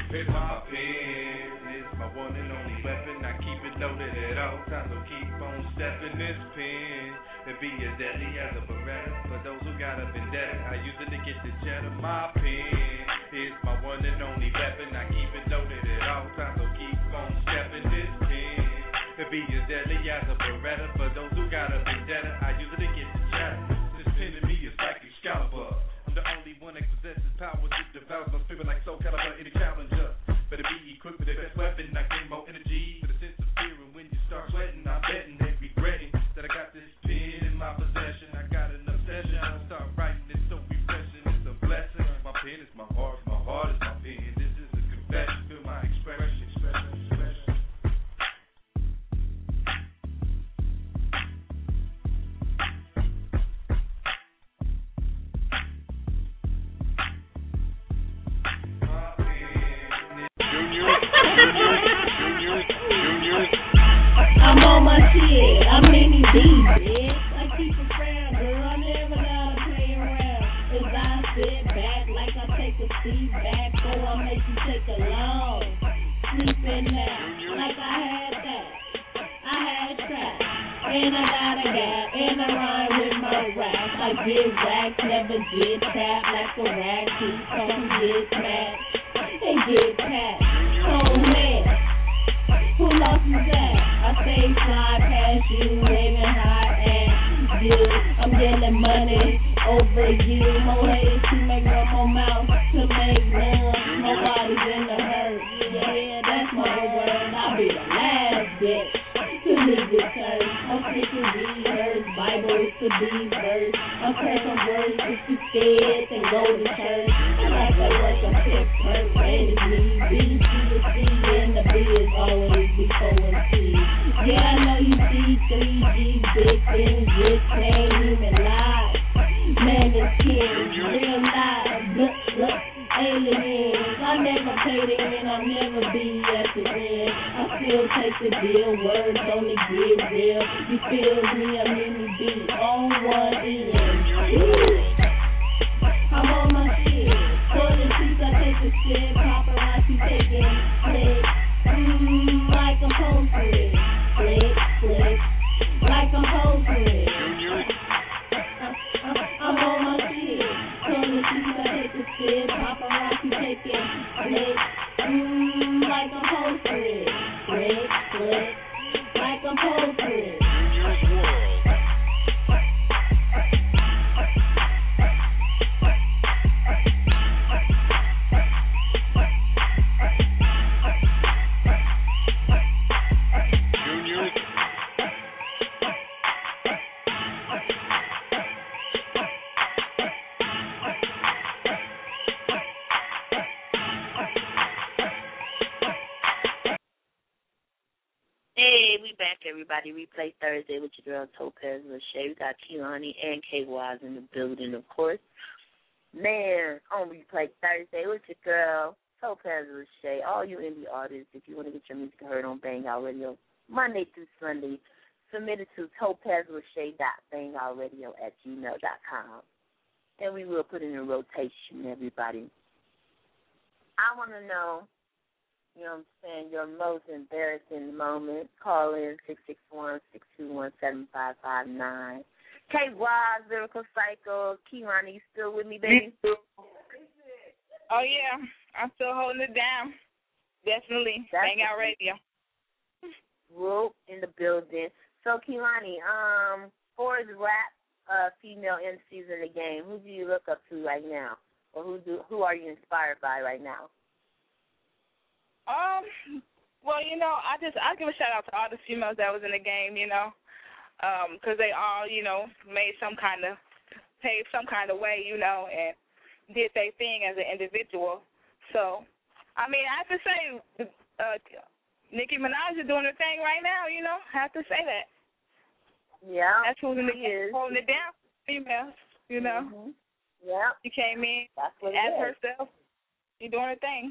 [SPEAKER 14] It's my pen, it's my one and only weapon. I keep it loaded at all times, so keep on stepping this pen. It be as deadly as a Beretta for those who got a vendetta. I use it to get the cheddar. My pen is my one and only weapon. I keep it loaded at all times, so keep on stepping this pen. It be as deadly as a Beretta for those who got a vendetta. I use it to get the cheddar. This pen to me is like Excalibur. I'm the only one that possesses power to develop my spirit like Soul Calibur, any challenger. Better be equipped with the best weapon. I gain more energy with a sense of fear. And when you start sweating, I'm betting they regretting that I got this pen in my possession. I got an obsession. I start writing it so refreshing. It's a blessing. My pen is my heart is my pen. This is a confession. Feel my expression.
[SPEAKER 3] I'm on my shit, I'm Minnie B, bitch. I keep it fair, girl, I never gotta play around. As I sit back like I take a seat back, so I make you take a long sleeping nap. Like I had that, I had trap, and I got a gap, and I rhyme with my raps. I get racks, never get trapped like a rack. Keep on get smacked, and get packed. Oh man, who lost me that? I stay fly past you, waving high at you. I'm getting money over you. More haters to make up my mouth to make love. Nobody's in the hurt. Yeah, that's my word. I'll be the last bitch to leave this earth. I'm sick of these words. Bible is to be verse. I'm cursed on words if you scared, then go to church. I like that work, I'm sick, hurt, red is me. B, C, to C, and the B is always before and C. Yeah, I know you see 3G, big things, just ain't human life. Man, it's kids, real life, look, aliens. I never pay the end, I'll never be at the end. I still take the deal, words only get real. You feel me, I'm Minnie B, on one end. I'm on my shit, for the piece I take the shit, paparazzi taking flick, like I'm posted. Flick, like I'm posted. I'm on my shit, for the piece I take the shit, paparazzi taking flick, like I'm posted. Flick, like I'm posted.
[SPEAKER 4] Everybody, Replay Thursday with your girl Topaz Lachey. We got Kehlani and K-Wise in the building, of course. Man, on Replay Thursday with your girl Topaz Lachey. All you indie artists, if you want to get your music heard on Bang Out Radio, Monday through Sunday, submit it to topazlachey.bangoutradio@gmail.com. And we will put it in rotation, everybody. I want to know, you know what I'm saying, your most embarrassing moment. Call in 661-621-7559. K-Wise, Lyrical Psycho. Kehlani, you still with me, baby?
[SPEAKER 11] Oh, yeah. I'm still holding it down. Definitely. Bang Out Radio.
[SPEAKER 4] Whoop, in the building. So, Kehlani, for the rap female MCs in the game, who do you look up to right now? Or who are you inspired by right now?
[SPEAKER 11] Well, you know, I give a shout out to all the females that was in the game, you know, because they all, you know, paved some kind of way, you know, and did their thing as an individual. So, I mean, I have to say, Nicki Minaj is doing her thing right now, you know. I have to say that.
[SPEAKER 4] Yeah.
[SPEAKER 11] That's who's in the game holding it down, females, you know.
[SPEAKER 4] Mm-hmm. Yeah.
[SPEAKER 11] She came in as herself. She's doing her thing.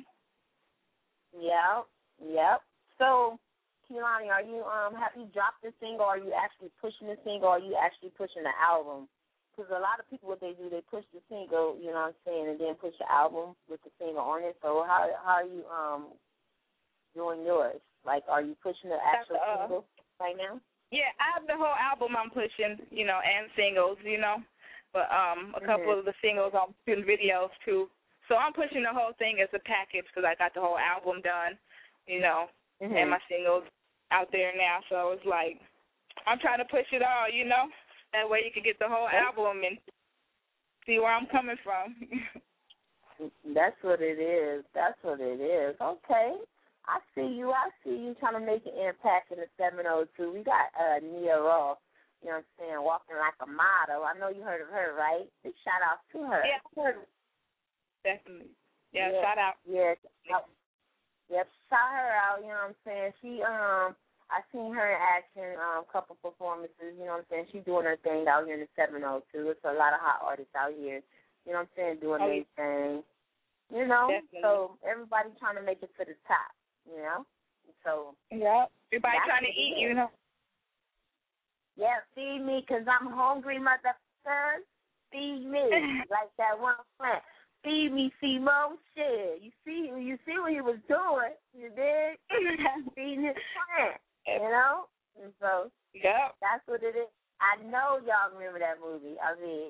[SPEAKER 4] Yep. So, Kehlani, are you have you dropped this single? Are you actually pushing this single? Or are you actually pushing the album because a lot of people, what they do, they push the single, you know what I'm saying, and then push the album with the single on it. So how are you doing yours? Like, are you pushing the actual single right now?
[SPEAKER 11] Yeah, I have the whole album I'm pushing, you know, and singles, you know. But a couple of the singles I'm shooting videos too. So I'm pushing the whole thing as a package because I got the whole album done, you know, and my singles out there now. So it's like I'm trying to push it all, you know. That way you can get the whole album and see where I'm coming from.
[SPEAKER 4] That's what it is. That's what it is. Okay. I see you trying to make an impact in the 702. We got Nia Ross, you know what I'm saying, walking like a model. I know you heard of her, right? Big shout out to her.
[SPEAKER 11] Yeah, definitely. Yeah, shout out.
[SPEAKER 4] Yeah. Yep, shout her out, you know what I'm saying. She I seen her in action, a couple performances, you know what I'm saying. She's doing her thing out here in the 702. It's a lot of hot artists out here, you know what I'm saying, doing their thing. You know? Definitely. So everybody trying to make it to the top. You know, so
[SPEAKER 11] everybody trying to eat, you know.
[SPEAKER 4] Yeah, feed me 'cause I'm hungry, motherfucker. Feed me like that one plant. Feed me, Simo. Shit, you see what he was doing. You did. Feeding his plant. You know, and so that's what it is. I know y'all remember that movie. I mean,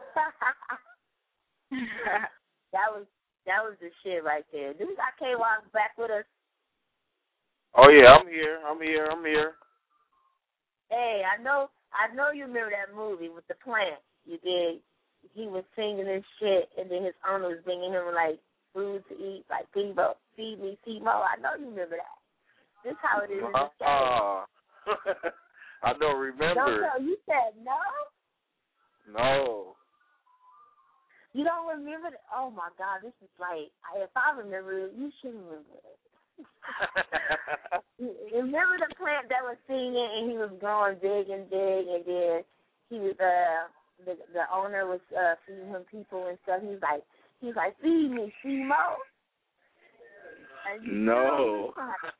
[SPEAKER 4] that was the shit right there. Do we got K-Walk back with us?
[SPEAKER 12] Oh yeah, I'm here.
[SPEAKER 4] Hey, I know you remember that movie with the plant. You did. He was singing this shit, and then his owner was bringing him like food to eat, like feed me, Simo. I know you remember that. This how it is in the show.
[SPEAKER 12] I don't remember.
[SPEAKER 4] No, you said no.
[SPEAKER 12] No.
[SPEAKER 4] You don't remember? Oh my God, this is like if I remember it, you should remember it. Remember the plant that was singing and he was growing big, and then he was the owner was feeding him people and stuff. He was like feed me, Simo.
[SPEAKER 12] No.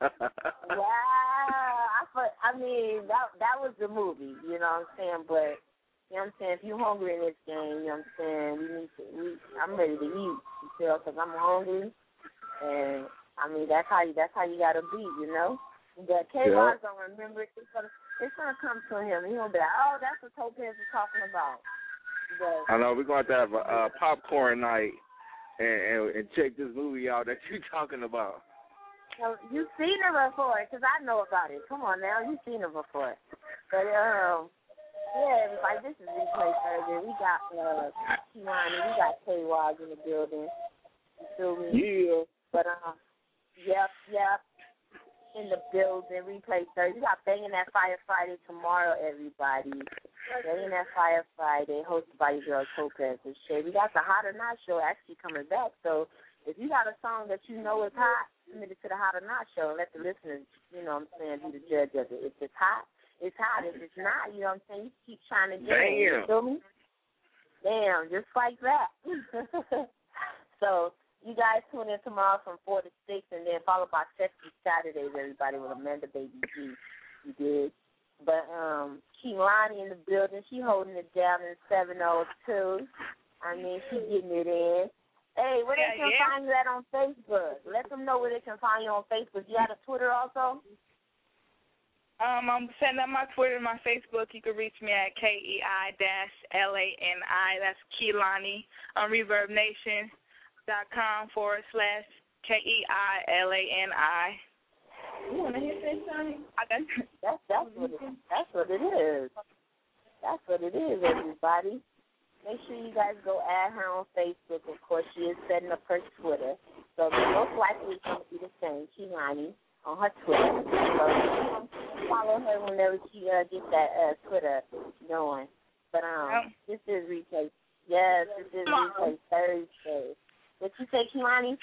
[SPEAKER 4] Wow. I mean that was the movie, you know what I'm saying? But you know what I'm saying, if you're hungry in this game, you know what I'm saying, I'm ready to eat, you feel, because I'm hungry, and I mean, that's how you gotta be, you know. But K-Rock don't remember it. It's gonna come to him. He's gonna be like, oh, that's what Topaz is talking about. But
[SPEAKER 12] I know we're going to have a popcorn night and check this movie out that you're talking about.
[SPEAKER 4] So you've seen it before, because I know about it. Come on now, you've seen it before. But like this is Replay Thursday. We got Kiwani, we got K-Rock in the building. You feel me? Yeah. But Yep. In the building, Replay Thursday. We got Banging That Fire Friday tomorrow, everybody. Banging That Fire Friday, hosted by your girl Topaz and Shay. We got the Hot or Not show actually coming back. So if you got a song that you know is hot, submit it to the Hot or Not show and let the listeners, you know what I'm saying, be the judge of it. If it's hot, it's hot. If it's not, you know what I'm saying, you keep trying to get it. You feel me? Damn, just like that. So you guys tune in tomorrow from 4 to 6, and then followed by Sexy Saturdays, everybody, with Amanda Baby G. You did. But Kehlani in the building, she holding it down in 702. I mean, she getting it in. Hey, where they can find you at on Facebook? Let them know where they can find you on Facebook. You got a Twitter also?
[SPEAKER 11] I'm setting up my Twitter and my Facebook. You can reach me at KEI-LANI. That's Kehlani on ReverbNation.com/KEILANI.
[SPEAKER 4] You want to hear that, Sonny? That's what it is. That's what it is, everybody. Make sure you guys go add her on Facebook. Of course, she is setting up her Twitter. So most likely it's going to be the same, Kehlani, on her Twitter. So follow her whenever she gets that Twitter going. But this is Replay. Yes, this is Replay Thursday. What you say, Kehlani?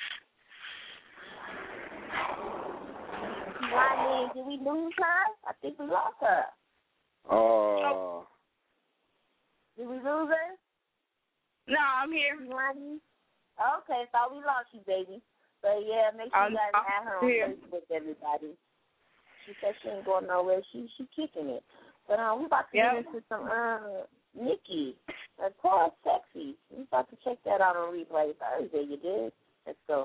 [SPEAKER 4] Kehlani, did we lose her? I think we lost her.
[SPEAKER 12] Oh.
[SPEAKER 4] Did we lose her?
[SPEAKER 11] No, I'm here.
[SPEAKER 4] Kehlani? Okay, thought we lost you, baby. But yeah, make sure you guys add her on Facebook, everybody. She said she ain't going nowhere. She kicking it. But we about to get into some Nikki, Pause Sexy. You about to check that out on replay Thursday, you did? Let's go.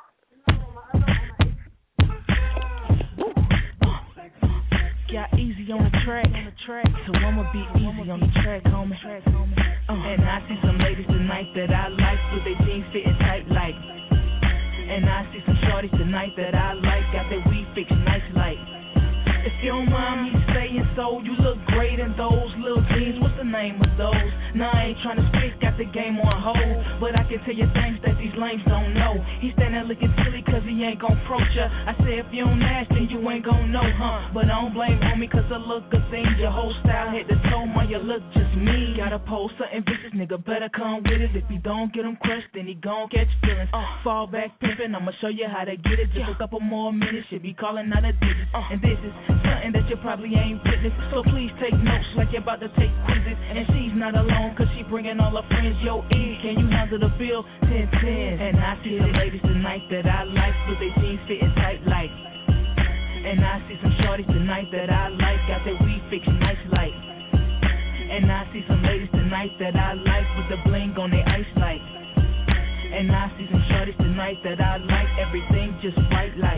[SPEAKER 5] Got easy on the track, so I'ma be easy on the track, homie. And I see some ladies tonight that I like with their jeans fitting tight like. And I see some shorties tonight that I like, got their weed fixed nice like. If you don't mind me saying so, you look great in those little jeans. What's the name of those? Nah, I ain't trying to speak, got the game on hold, but I can tell you things that these lames don't know. He standing looking silly cause he ain't gon' approach ya. I say if you don't ask, then you ain't gon' know, huh? But I don't blame homie cause I look a thing. Your whole style hit the toe, man, you look just me. Gotta pose something vicious, nigga better come with it. If he don't get him crushed, then he gon' catch feelings. Fall back pimpin', I'ma show you how to get it. Just a couple more minutes, should be calling out the digits. And this is something that you probably ain't witnessed, so please take notes like you're about to take quizzes. And she's not alone cause she bringing all her friends. Yo, E, can you handle the bill? 10-10. And I see some ladies tonight that I like with their jeans fitting tight like. And I see some shorties tonight that I like, got their weed fixed nice like. And I see some ladies tonight that I like with the bling on their ice like. And I see some shorties tonight that I like, everything just right like.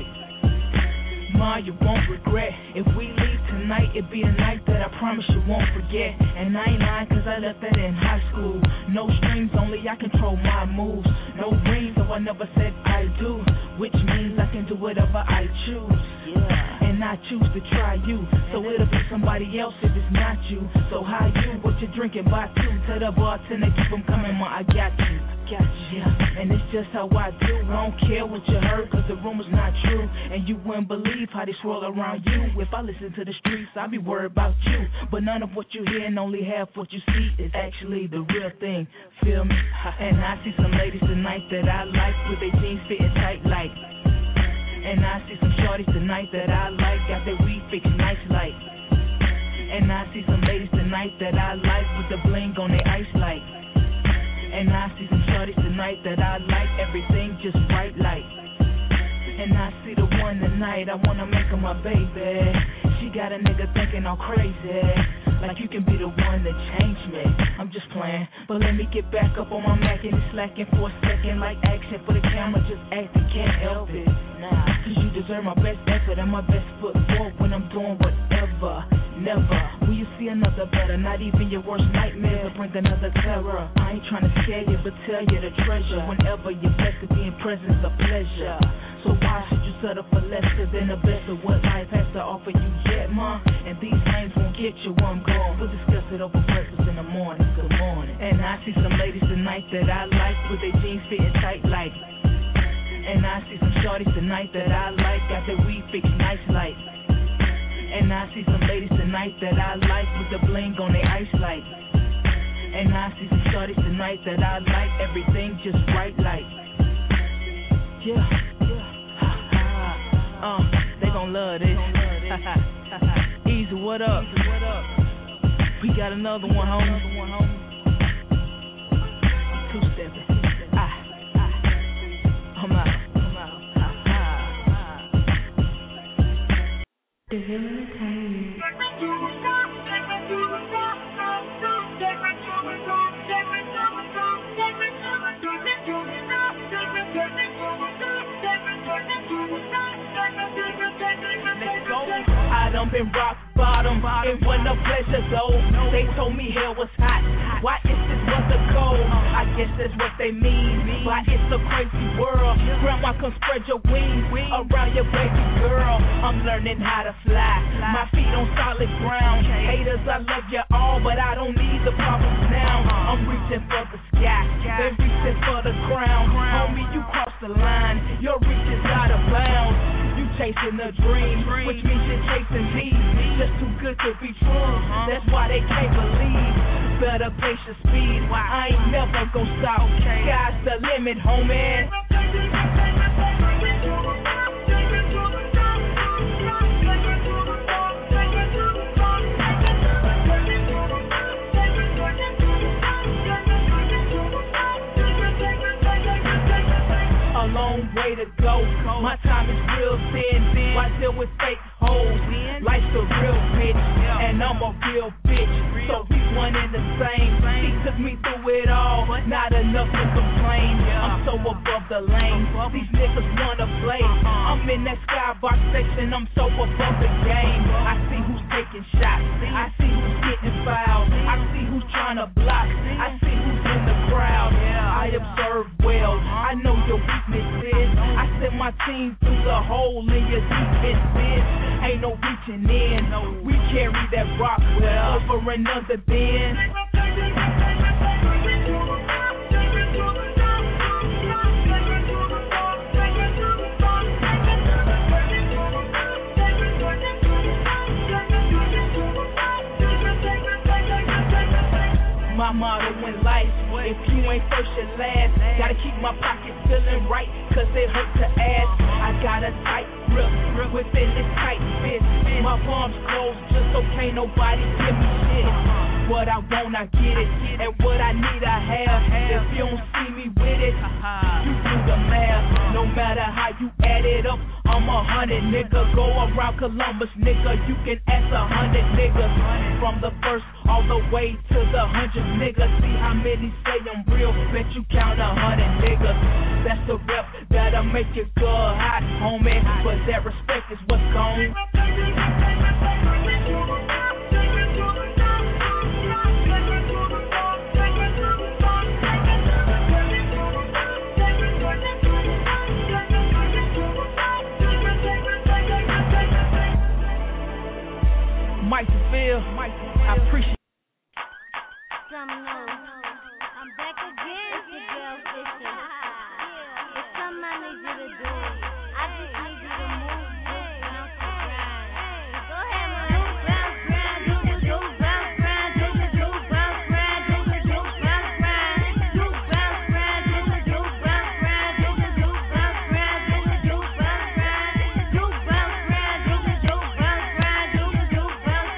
[SPEAKER 5] Ma, you won't regret. If we leave tonight, it'd be a night that I promise you won't forget. And I ain't lying cause I left that in high school. No strings, only I control my moves. No rings, so I never said I do, which means I can do whatever I choose. Yeah. And I choose to try you, so it'll be somebody else if it's not you. So how you, what you drinking by two? Tell the bartender keep them coming, ma, I got you. Yeah, and it's just how I do. I don't care what you heard, cause the rumor's not true. And you wouldn't believe how they swirl around you. If I listen to the streets, I'd be worried about you. But none of what you hear and only half what you see is actually the real thing. Feel me? And I see some ladies tonight that I like with their jeans fitting tight like. And I see some shorties tonight that I like, got their weed fixed nice like. And I see some ladies tonight that I like with the bling on their ice like. And I see some shorties tonight that I like, everything just right like. And I see the one tonight, I wanna make her my baby. She got a nigga thinking I'm crazy, like you can be the one that changed me. I'm just playing, but let me get back up on my Mac and it's slacking for a second. Like action for the camera, just acting, can't help it. Nah, cause you deserve my best effort and my best foot forward when I'm doing whatever. Never will you see another better, not even your worst nightmares will bring another terror. I ain't trying to scare you, but tell you the treasure. Whenever you're blessed to be in presence of pleasure. So why should you settle for less than the best of what life has to offer you yet, ma? And these lanes won't get you where I'm going. We'll discuss it over breakfast in the morning. Good morning. And I see some ladies tonight that I like with their jeans fitting tight like. And I see some shorties tonight that I like, got their weed fixed nice like. And I see some ladies tonight that I like with the bling on their ice like. And I see some shorties tonight that I like, everything just right like. Yeah, they gon' love this. Easy, what up? We got another one, homie. Two-stepping. I'm out. I done been rock bottom, it wasn't a pleasure though. They told me hell was hot, why is this what the goal? I guess that's what they mean, why it's a crazy world. Grandma, come spread your wings around your baby girl. I'm learning how to fly, my feet on solid ground. Haters, I love you all, but I don't need the problems now. I'm reaching for the sky, they reaching for the crown. Homie, you crossed the line, your reach is out of bounds. You chasing a dream, which means you're chasing me. Just too good to be true, that's why they can't believe. Better pace your speed, I ain't never gon' stop. Sky's the limit, homie. A long way to go, my time is real thin. Why deal with fake hoes? Life's a real bitch, and I'm a real bitch. So reach one and the same. She took me through it all, not enough to complain. I'm so above the lane, these niggas wanna play. I'm in that skybox section, I'm so above the game. I see who's taking shots, I see who's getting fouled, I see who's trying to block, I see who's in the crowd. I observe well, I know your weaknesses. I sent my team through the hole in your defenses. Ain't no reaching in, we carry that rock well over another bin. My motto in life, if you ain't first, you're last. Gotta keep my pockets feeling right, cause it hurt to ask. I got a tight grip within this tight fit. My palms closed just so can't nobody give me shit. What I want, I get it, and what I need, I have. If you don't see me with it, you do the math. No matter how you add it up, I'm 100, nigga. Go around Columbus, nigga, you can ask 100 niggas. From the first all the way to the 100 niggas. See how many say I'm real, bet you count 100 niggas. That's the rep that'll make you good hot, homie. But that respect is what's gone. Mike Phil, I appreciate
[SPEAKER 3] I'm back again, it's your girl Fisher. It's something I need you to do. I just need you to move, bounce, and grind. Go ahead, man. Do bounce, grind, do bounce, grind, do bounce, grind, do bounce, grind, do bounce, grind, do bounce, grind, do bounce, grind, do bounce, grind, do bounce, grind, do bounce, grind, do bounce, grind, do bounce, grind, do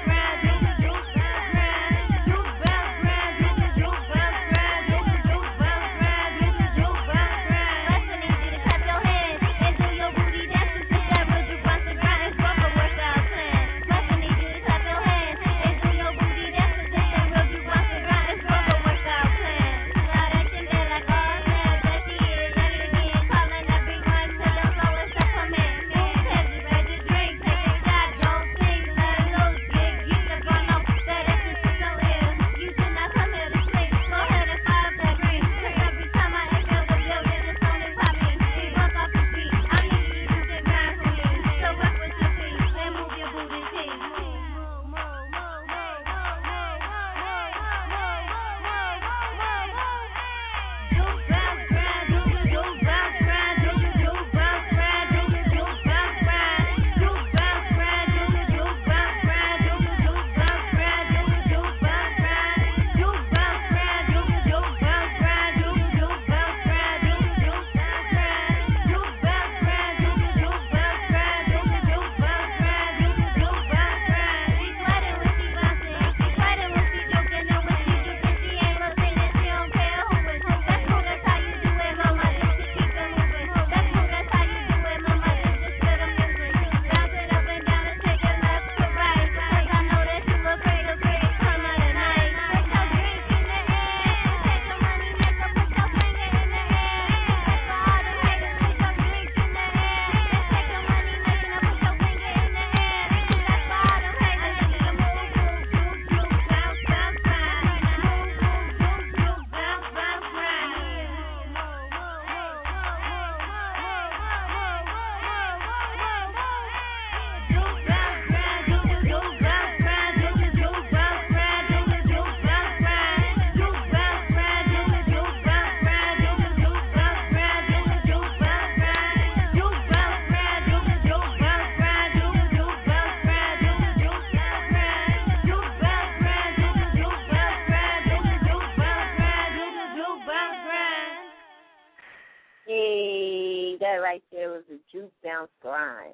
[SPEAKER 4] right there was a juke bounce grind.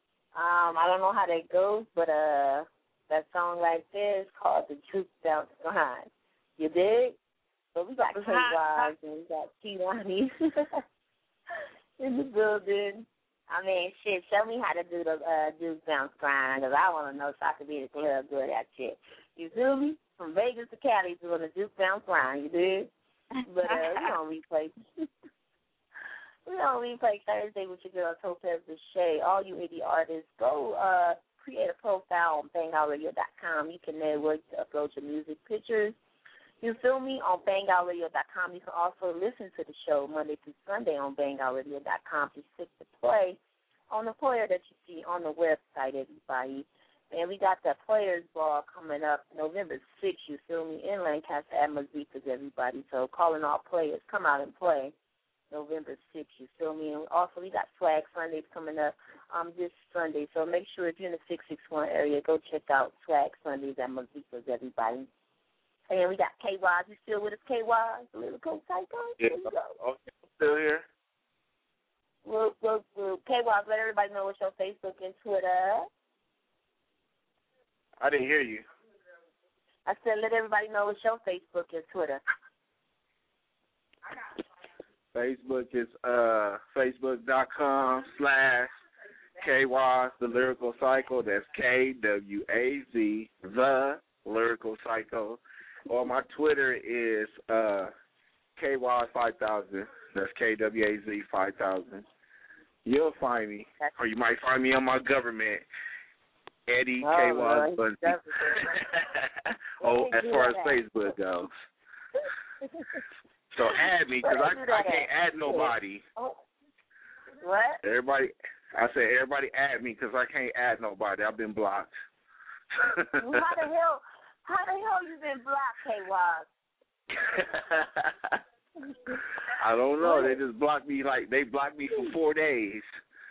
[SPEAKER 4] I don't know how that goes, but that song right there is called the juke bounce grind. You dig? So we got K-Roz and we got T-Lonnie in the building. I mean, shit, show me how to do the juke bounce grind, because I want to know so I can be in the club good at shit. You feel me? from Vegas to Cali doing the Duke Bounce line, you did? But we don't replay. We don't replay Thursday with your girl Topaz Deshay. All you indie artists, go create a profile on BangOutRadio.com. You can network to upload your music, pictures. You feel me? On BangOutRadio.com. You can also listen to the show Monday through Sunday on BangOutRadio.com. Just click the play on the player that you see on the website, everybody. And we got the Players Ball coming up November 6th, you feel me, in Lancaster at Mazekas, everybody. So calling all players, come out and play November 6th, you feel me. And also we got Swag Sundays coming up this Sunday. So make sure if you're in the 661 area, go check out Swag Sundays at Mazekas, everybody. And we got K-Wise. You still with us, K-Wise? The little cool psycho?
[SPEAKER 12] Yeah, okay, still here.
[SPEAKER 4] Well, K-Wise, let everybody know what's your Facebook and Twitter.
[SPEAKER 12] I didn't hear you.
[SPEAKER 4] I said let everybody know what's your Facebook and Twitter.
[SPEAKER 12] Facebook is facebook.com/KWAZ, the Lyrical Cycle. That's KWAZ, the Lyrical Cycle. Or my Twitter is KWAZ5000. That's KWAZ 5000. You'll find me. Or you might find me on my government, Eddie KWAZ Bundy. As far as Facebook goes. So add me, because I can't add nobody.
[SPEAKER 4] What?
[SPEAKER 12] Everybody add me, because I can't add nobody. I've been blocked.
[SPEAKER 4] How the hell you been blocked, K-Waz?
[SPEAKER 12] I don't know. They just blocked me they blocked me for 4 days.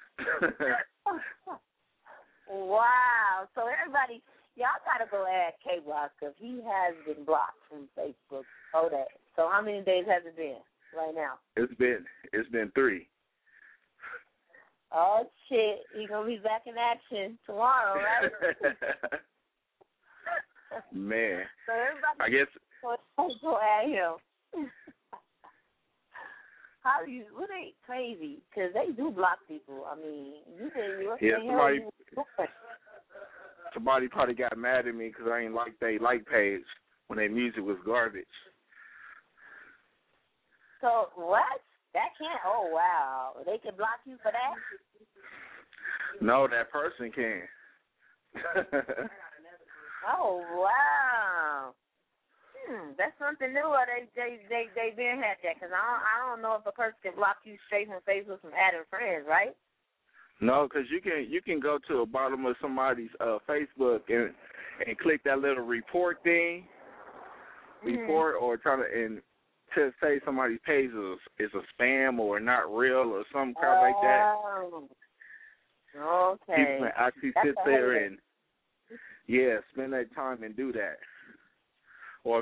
[SPEAKER 4] Wow. So everybody, y'all got to go add K-Waz, because he has been blocked from Facebook. Oh, that. So how many days has it been right now?
[SPEAKER 12] It's been 3.
[SPEAKER 4] Oh, shit. You're going to be back in action tomorrow, right?
[SPEAKER 12] Man.
[SPEAKER 4] So everybody,
[SPEAKER 12] I guess.
[SPEAKER 4] Go at him. What ain't crazy? Because they do block people. I mean,
[SPEAKER 12] somebody probably got mad at me because I ain't like they like page when their music was garbage.
[SPEAKER 4] So what? That can't. Oh wow, they can block you for that?
[SPEAKER 12] No, that person can.
[SPEAKER 4] Oh wow. That's something new. Or they been had that, because I don't know if a person can block you straight from Facebook from adding friends, right?
[SPEAKER 12] No, because you can go to the bottom of somebody's Facebook and click that little report thing, report, or try to say somebody's page is a spam or not real or some crap like that.
[SPEAKER 4] Okay.
[SPEAKER 12] People can actually sit there and spend that time and do that. Or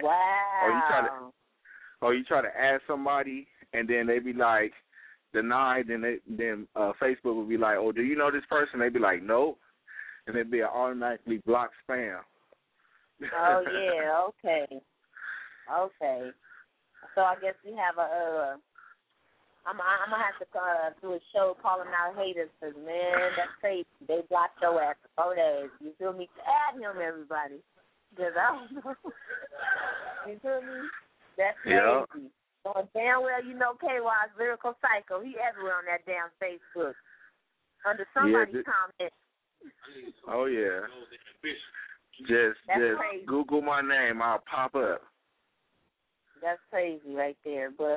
[SPEAKER 12] you try to add somebody and then they be like denied, and then Facebook will be like, oh, do you know this person? They be like, nope, and it'd be an automatically blocked spam.
[SPEAKER 4] Oh yeah, okay. So I guess we have I'm gonna have to do a show calling out haters, because man, that's crazy. They blocked your ass for 4 days. You feel me? Add him, everybody. Because I don't know. You feel me? That's crazy. Yep. So damn well you know K-Waz Lyrical Psycho. He everywhere on that damn Facebook. Under somebody's comment.
[SPEAKER 12] Oh yeah. Just crazy. Google my name, I'll pop up.
[SPEAKER 4] That's crazy right there. But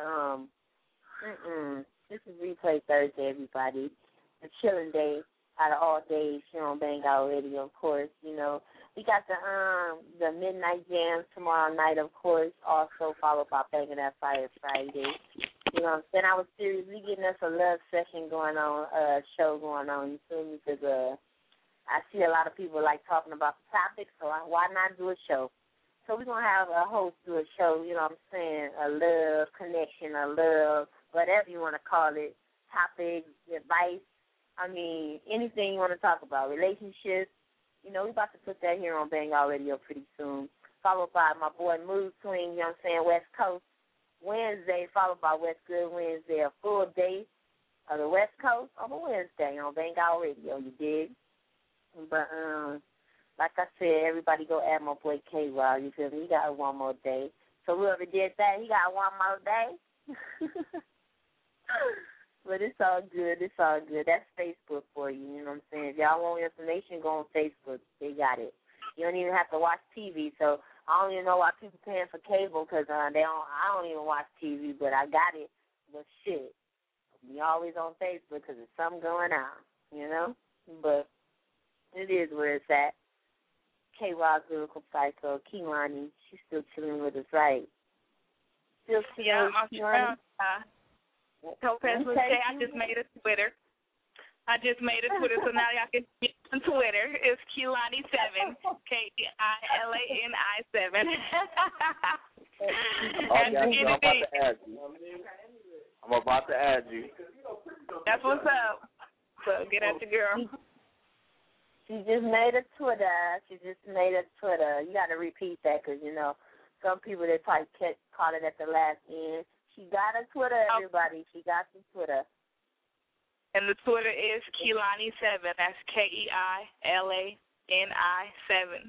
[SPEAKER 4] this is Replay Thursday, everybody. A chilling day out of all days here on Bang Out Radio, of course. You know, we got the Midnight Jams tomorrow night, of course, also followed by Banging That Fire Friday. You know what I'm saying? I was seriously getting us a love session going on, show going on, you feel me? Because I see a lot of people like talking about the topics, so why not do a show? So we're going to have a host do a show, you know what I'm saying, a love connection, a love, whatever you want to call it, topics, advice, I mean, anything you want to talk about, relationships. You know, we're about to put that here on Bang Out Radio pretty soon, followed by my boy Mood Swing, you know what I'm saying, West Coast Wednesday, followed by West Good Wednesday, a full day of the West Coast on a Wednesday on Bang Out Radio, you dig? But like I said, everybody go add my boy K-Rob. You feel me? He got one more day. So whoever did that, he got one more day. But it's all good. It's all good. That's Facebook for you. You know what I'm saying? If y'all want information, go on Facebook. They got it. You don't even have to watch TV. So I don't even know why people paying for cable because I don't even watch TV, but I got it. But shit, we always on Facebook because there's something going on, you know? But it is where it's at. K-Rob, Lyrical Psycho, Kehlani, she's still chilling with us, right? Still chilling with Kehlani?
[SPEAKER 11] Topaz would say, I just made a Twitter. So now y'all can get on Twitter. It's Kehlani7, Keilani7.
[SPEAKER 12] I'm about to add you.
[SPEAKER 11] That's what's up. So get at the girl.
[SPEAKER 4] She just made a Twitter. You got to repeat that because, you know, some people, they probably caught it at the last end. She got a Twitter, everybody. She got the Twitter.
[SPEAKER 11] And the Twitter is Kehlani7. That's Keilani7.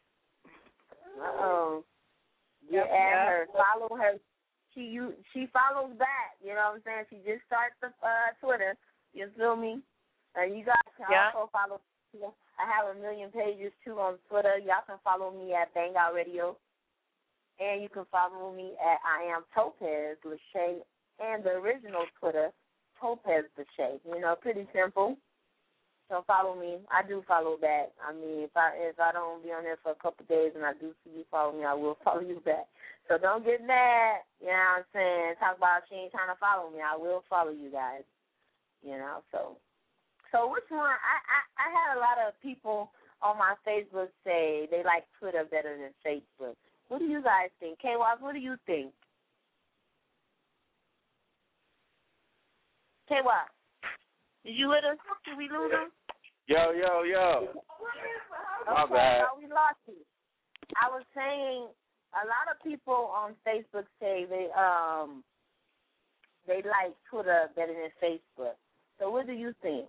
[SPEAKER 4] Get at her. Follow her. She follows back. You know what I'm saying? She just started the Twitter. You feel me? And you guys can also follow. I have 1 million pages, too, on Twitter. Y'all can follow me at Bang Out Radio. And you can follow me at I Am Topaz Lachey. And the original Twitter, Topaz Lachey. You know, pretty simple. So follow me. I do follow back. I mean, if I don't be on there for a couple of days and I do see you follow me, I will follow you back. So don't get mad. You know what I'm saying? Talk about she ain't trying to follow me. I will follow you guys. You know, so which one? I had a lot of people on my Facebook say they like Twitter better than Facebook. What do you guys think? K-Waz, what do you think? K-Waz, did you with us? Did we lose him?
[SPEAKER 12] Yo. My bad.
[SPEAKER 4] We lost you. I was saying a lot of people on Facebook say they like Twitter better than Facebook. So what do you think?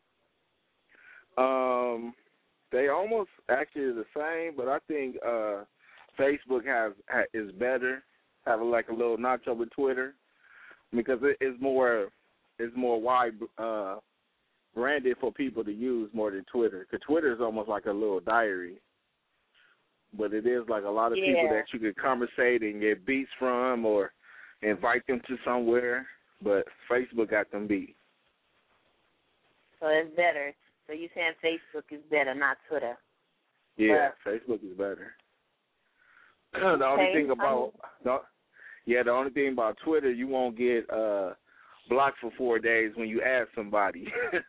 [SPEAKER 12] They almost actually the same, but I think Facebook is better. Have a little notch over Twitter because it's more wide branded for people to use more than Twitter. Because Twitter is almost like a little diary, but it is like a lot of people that you could conversate and get beats from or invite them to somewhere. But Facebook got them beat.
[SPEAKER 4] So it's better. So you're saying Facebook is better, not Twitter?
[SPEAKER 12] Yeah, Facebook is better. The only thing about Twitter, you won't get blocked for 4 days when you add somebody.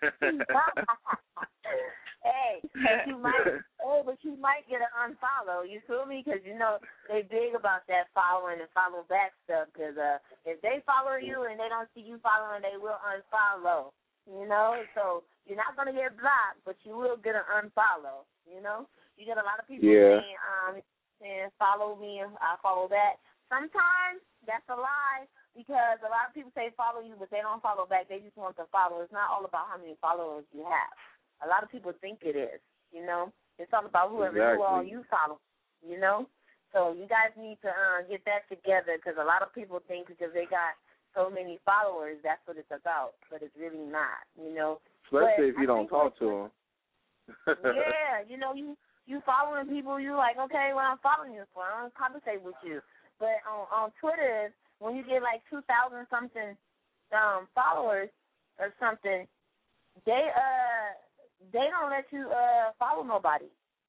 [SPEAKER 4] But you might get an unfollow. You feel me? Because you know they big about that following and follow back stuff. Because if they follow you and they don't see you following, they will unfollow. You know, so you're not gonna get blocked, but you will get an unfollow. You know, you get a lot of people saying follow me and I follow back. Sometimes that's a lie because a lot of people say follow you, but they don't follow back. They just want to follow. It's not all about how many followers you have. A lot of people think it is. You know, it's all about whoever you follow. You know, so you guys need to get that together because a lot of people think because they got so many followers, that's what it's about, but it's really not, you know.
[SPEAKER 12] Especially if you don't talk to them.
[SPEAKER 4] Yeah, you know, you following people, you like, okay, well, I'm following you for, I don't conversate with you. But on Twitter, when you get like 2,000-something followers or something, they don't let you follow nobody.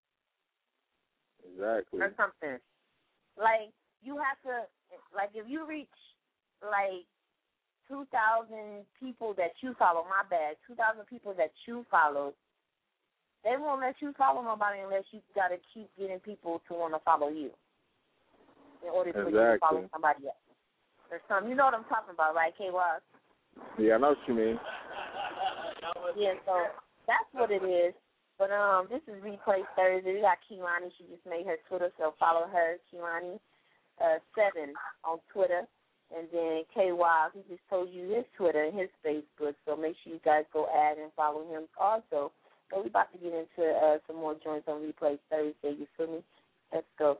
[SPEAKER 12] Exactly.
[SPEAKER 4] Or something. Like, you have to, like, if you reach, like, 2,000 people that you follow, 2,000 people that you follow, they won't let you follow nobody unless you got to keep getting people to want to follow you in order for you to follow somebody else. Or something. You know what I'm talking about, right, K-Waz?
[SPEAKER 12] Yeah, I know what you mean.
[SPEAKER 4] Yeah, so that's what it is. But this is Replay Thursday. We got Kehlani. She just made her Twitter, so follow her, Kehlani7 on Twitter. And then K-Waz, he just told you his Twitter and his Facebook, so make sure you guys go add and follow him also. So we about to get into some more joints on Replay Thursday. You feel me? Let's go.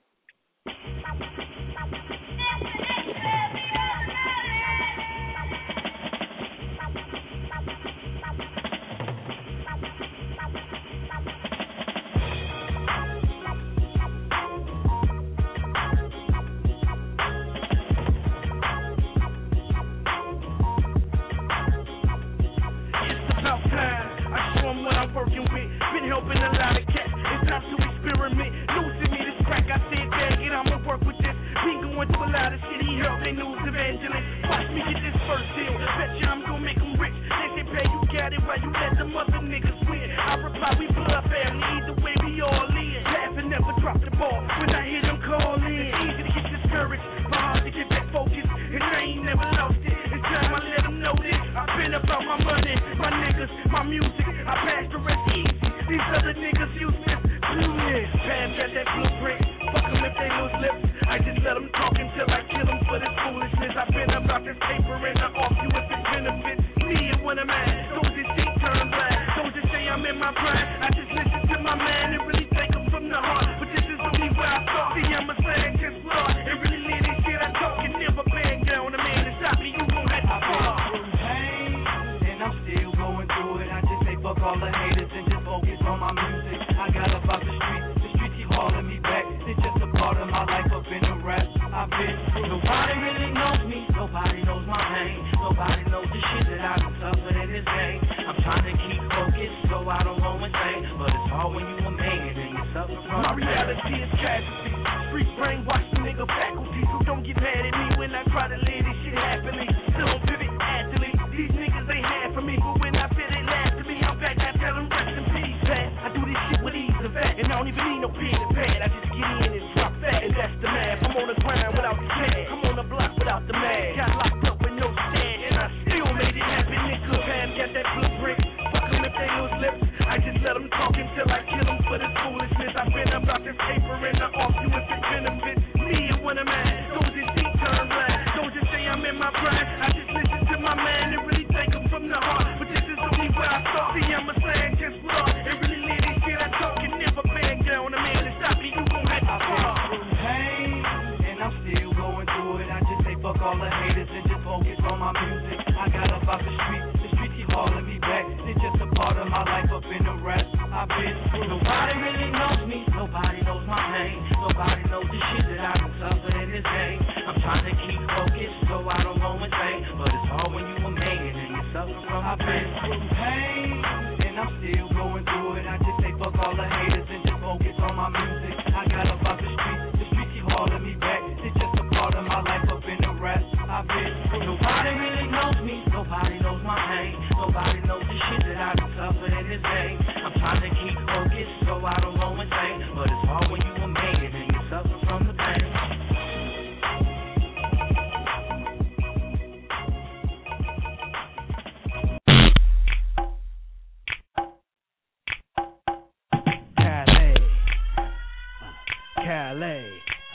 [SPEAKER 15] Working with, been helping a lot of cats. It's time to experiment. Losing me this crack. I said, dang it, I'ma work with this. Been going through a lot of shit. He helped me news evangelist. Watch me get this first deal. Bet you I'm gonna make them rich. They say, pay you got it while you let them other niggas win. I reply, we blood family. Either way, we all in. Laugh and never drop the ball. When I hear them call in, it's easy to get discouraged, but hard to get back focused. And I ain't never lost it. It's time I let them know this. I've been about my money, my niggas, my music. I pass the rest easy. These other niggas useless. Clueless. Pam got that blueprint. Fuck them if they lose lips. I just let them talk until I kill them for this foolishness. I've been about this paper and I off you if it benefits me and when I'm at. Those that see turn black. Those that say I'm in my prime. I just listen to my man and really take them from the heart. But this is only where I start. See, I'm a scientist, Lord. And really live this shit I talk and never bang down a man to stop me. You gon' have to fall.
[SPEAKER 16] And I'm still going through it. I just say fuck all the haters and just focus on my music. I got about the streets keep hauling me back. It's just a part of my life up in the rap. I've been through. Nobody really knows me. Nobody knows my pain. Nobody knows the shit that I've been suffering in this game. I'm trying to keep focused so I don't go insane. But it's hard when you a man and you suffer from
[SPEAKER 15] my reality is casualty. Street brainwash the nigga faculty. So don't get mad at me when I try to lay this shit happily. Still don't pivot athlete. These niggas ain't half for me. But when I feel they laugh at me, I'm back. I tell them rest in peace, Pat. I do this shit with ease and fat. And I don't even need no pen and pad. I just get in and drop fat. And that's the math. I'm on the grind without the tag. I'm on the block without the mag. Got locked up with no stand. And I still made it happen, nigga. Pam got that blueprint. Fuck them if they lose lips. I just let them talk until I kill them for this foolishness. I've been about this paper and I off you if it benefits me and when I'm at. Those that see turn black. Those that say I'm in my prime. I just listen to my man and really take them from the heart. But this is only where I start. See, I'm a scientist, Lord. And really live this shit I talk and never bang down a man to stop me. You gon' have to fall.
[SPEAKER 16] Pain, and I'm still going through it. I just say fuck all the haters and just focus on my music. I got about the streets keep hauling me back. It's just a part of my life up in the rap. I've been through. Nobody really knows me. Nobody knows my pain. Nobody knows the shit that I've been suffering in this game. I'm trying to keep focused so I don't go insane. But it's hard when you a man and you suffer from my pain. I've been through pain, and I'm still going through it. I just say fuck all the haters and just focus on my music. I got about the streets keep hauling me back. It's just a part of my life up in the rap. I've been through. Nobody really knows me. Nobody knows my pain. Nobody knows the shit that I've been suffering in this game. I'm trying to keep focused so I don't go insane. But it's hard when you a man and you suffer from the pain.
[SPEAKER 8] Calais,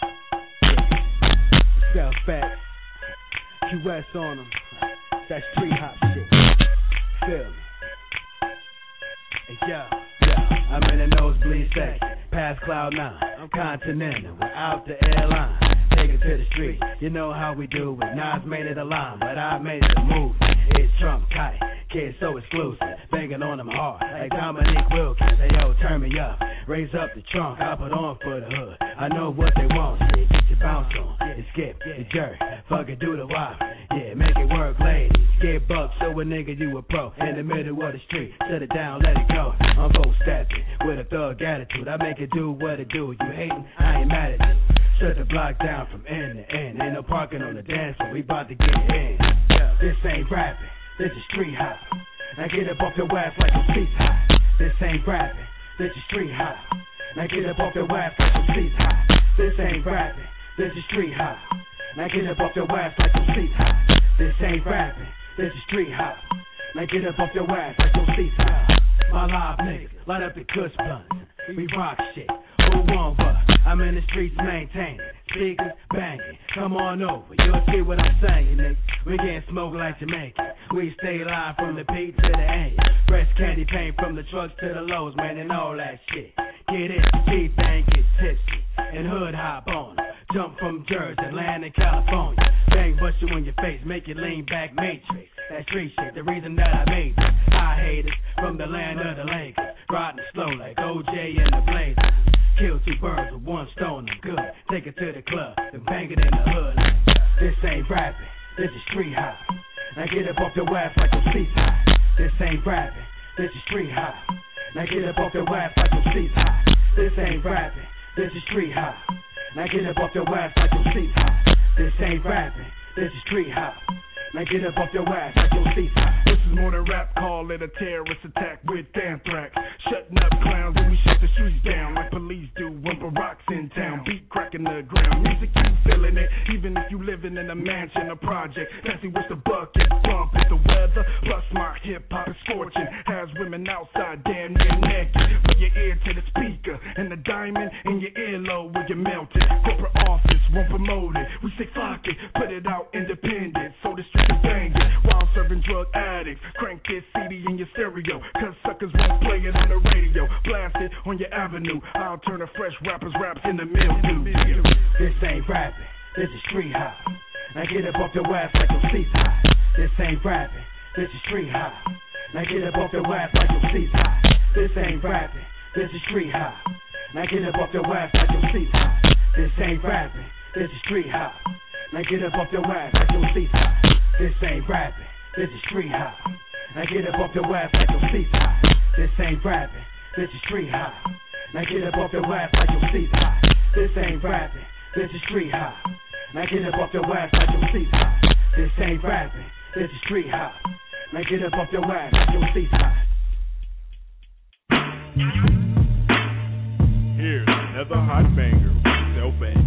[SPEAKER 8] South Facts, QS on them. That street hop shit. Feel me? Hey, yo. I'm in a nosebleed section, past Cloud 9. I'm Continental, without the airline. Take it to the street, you know how we do it. Nas made it a line, but I made it a movie. It's Trump tight, kids so exclusive. Banging on them hard, like Dominique Wilkins. Hey yo, turn me up, raise up the trunk. I put on for the hood, I know what they want. Shit, get your bounce on, you skip, you jerk. Fuck it, do the wop, yeah, make it work, ladies. Get bucks, show a nigga you a pro. In the middle of the street, shut it down, let it go. I'm both stepping, with a thug attitude. I make it do what it do. You hating, I ain't mad at you. Shut the block down from end to end. Ain't no parking on the dance floor, we bout to get in. This ain't rapping, this is street hop. Now get up off your ass like some seats high. This ain't rapping, this is street hop. Now get up off your ass like some seats high. This ain't rapping, this is street hop. Now get up off your ass like some seats high. This ain't rapping, this is street hop. Now get up off your ass like some seats high. My live niggas, light up the kush blunts. We rock shit. Who want what? I'm in the streets maintaining. Speakers banging. Come on over, you'll see what I'm saying, nigga. We getting smoked like Jamaican. We stay live from the peak to the A. Fresh candy paint from the trucks to the lows, man, and all that shit. Get it, deep thing, get tipsy, and hood hop on it. Jump from Jersey, land in California. Bang, bust you in your face, make you lean back, matrix. That street shit, the reason that I made it. I hate it, from the land of the Lakers. Riding slow like OJ and the Blazers. Kill two birds with one stone, I'm good. Take it to the club, and bang it in the hood. This ain't rapping, this is street hop. Now get up off your ass like your seats high. This ain't rapping, this is street hop. Now get up off your ass like your seats high. This ain't rapping, this is street hop. Now get up off your ass like your seats high. This ain't rapping, this is street hop. Now get up off your ass like your seats high.
[SPEAKER 17] This is more than rap, call it a terrorist attack with anthrax. Shutting up clowns when we shut the streets down like police do when Barack's in town. Beat cracking the ground, music you feeling it. Even if you living in a mansion, a project. Fancy with the bucket, bump at the weather. Plus my hip hop is scorching. Has women outside damn near naked. Put your ear to the speaker and the diamond in your earlobe will get melted. Corporate office won't promote it. We say fuck it, put it out independent. So the street is banging while serving drug addicts. Crank this CD in your stereo, cause suckers won't play it on the radio. Blast it on your avenue. I'll turn a fresh rapper's raps in the mildew.
[SPEAKER 8] This ain't rapping, this is street hop. Now get up off your ass like your seats high. This ain't rapping, this is street hop. Now get up off your ass like your seats high. This ain't rapping, this is street hop. Now get up off your ass like your seats high. This ain't rapping, this is street hop. Now get up off your ass like your seats high. This ain't rapping, this is street hop. Now get up off your ass like your seats high. This ain't rapping, this is street hop. Now get up off your ass like your seats high. This ain't rapping, this is street hop. Now get up off your ass like your seats high. This ain't rapping, this is street hop. Now get up off your ass like your seats high.
[SPEAKER 9] Here's another hot banger, Self-Bang.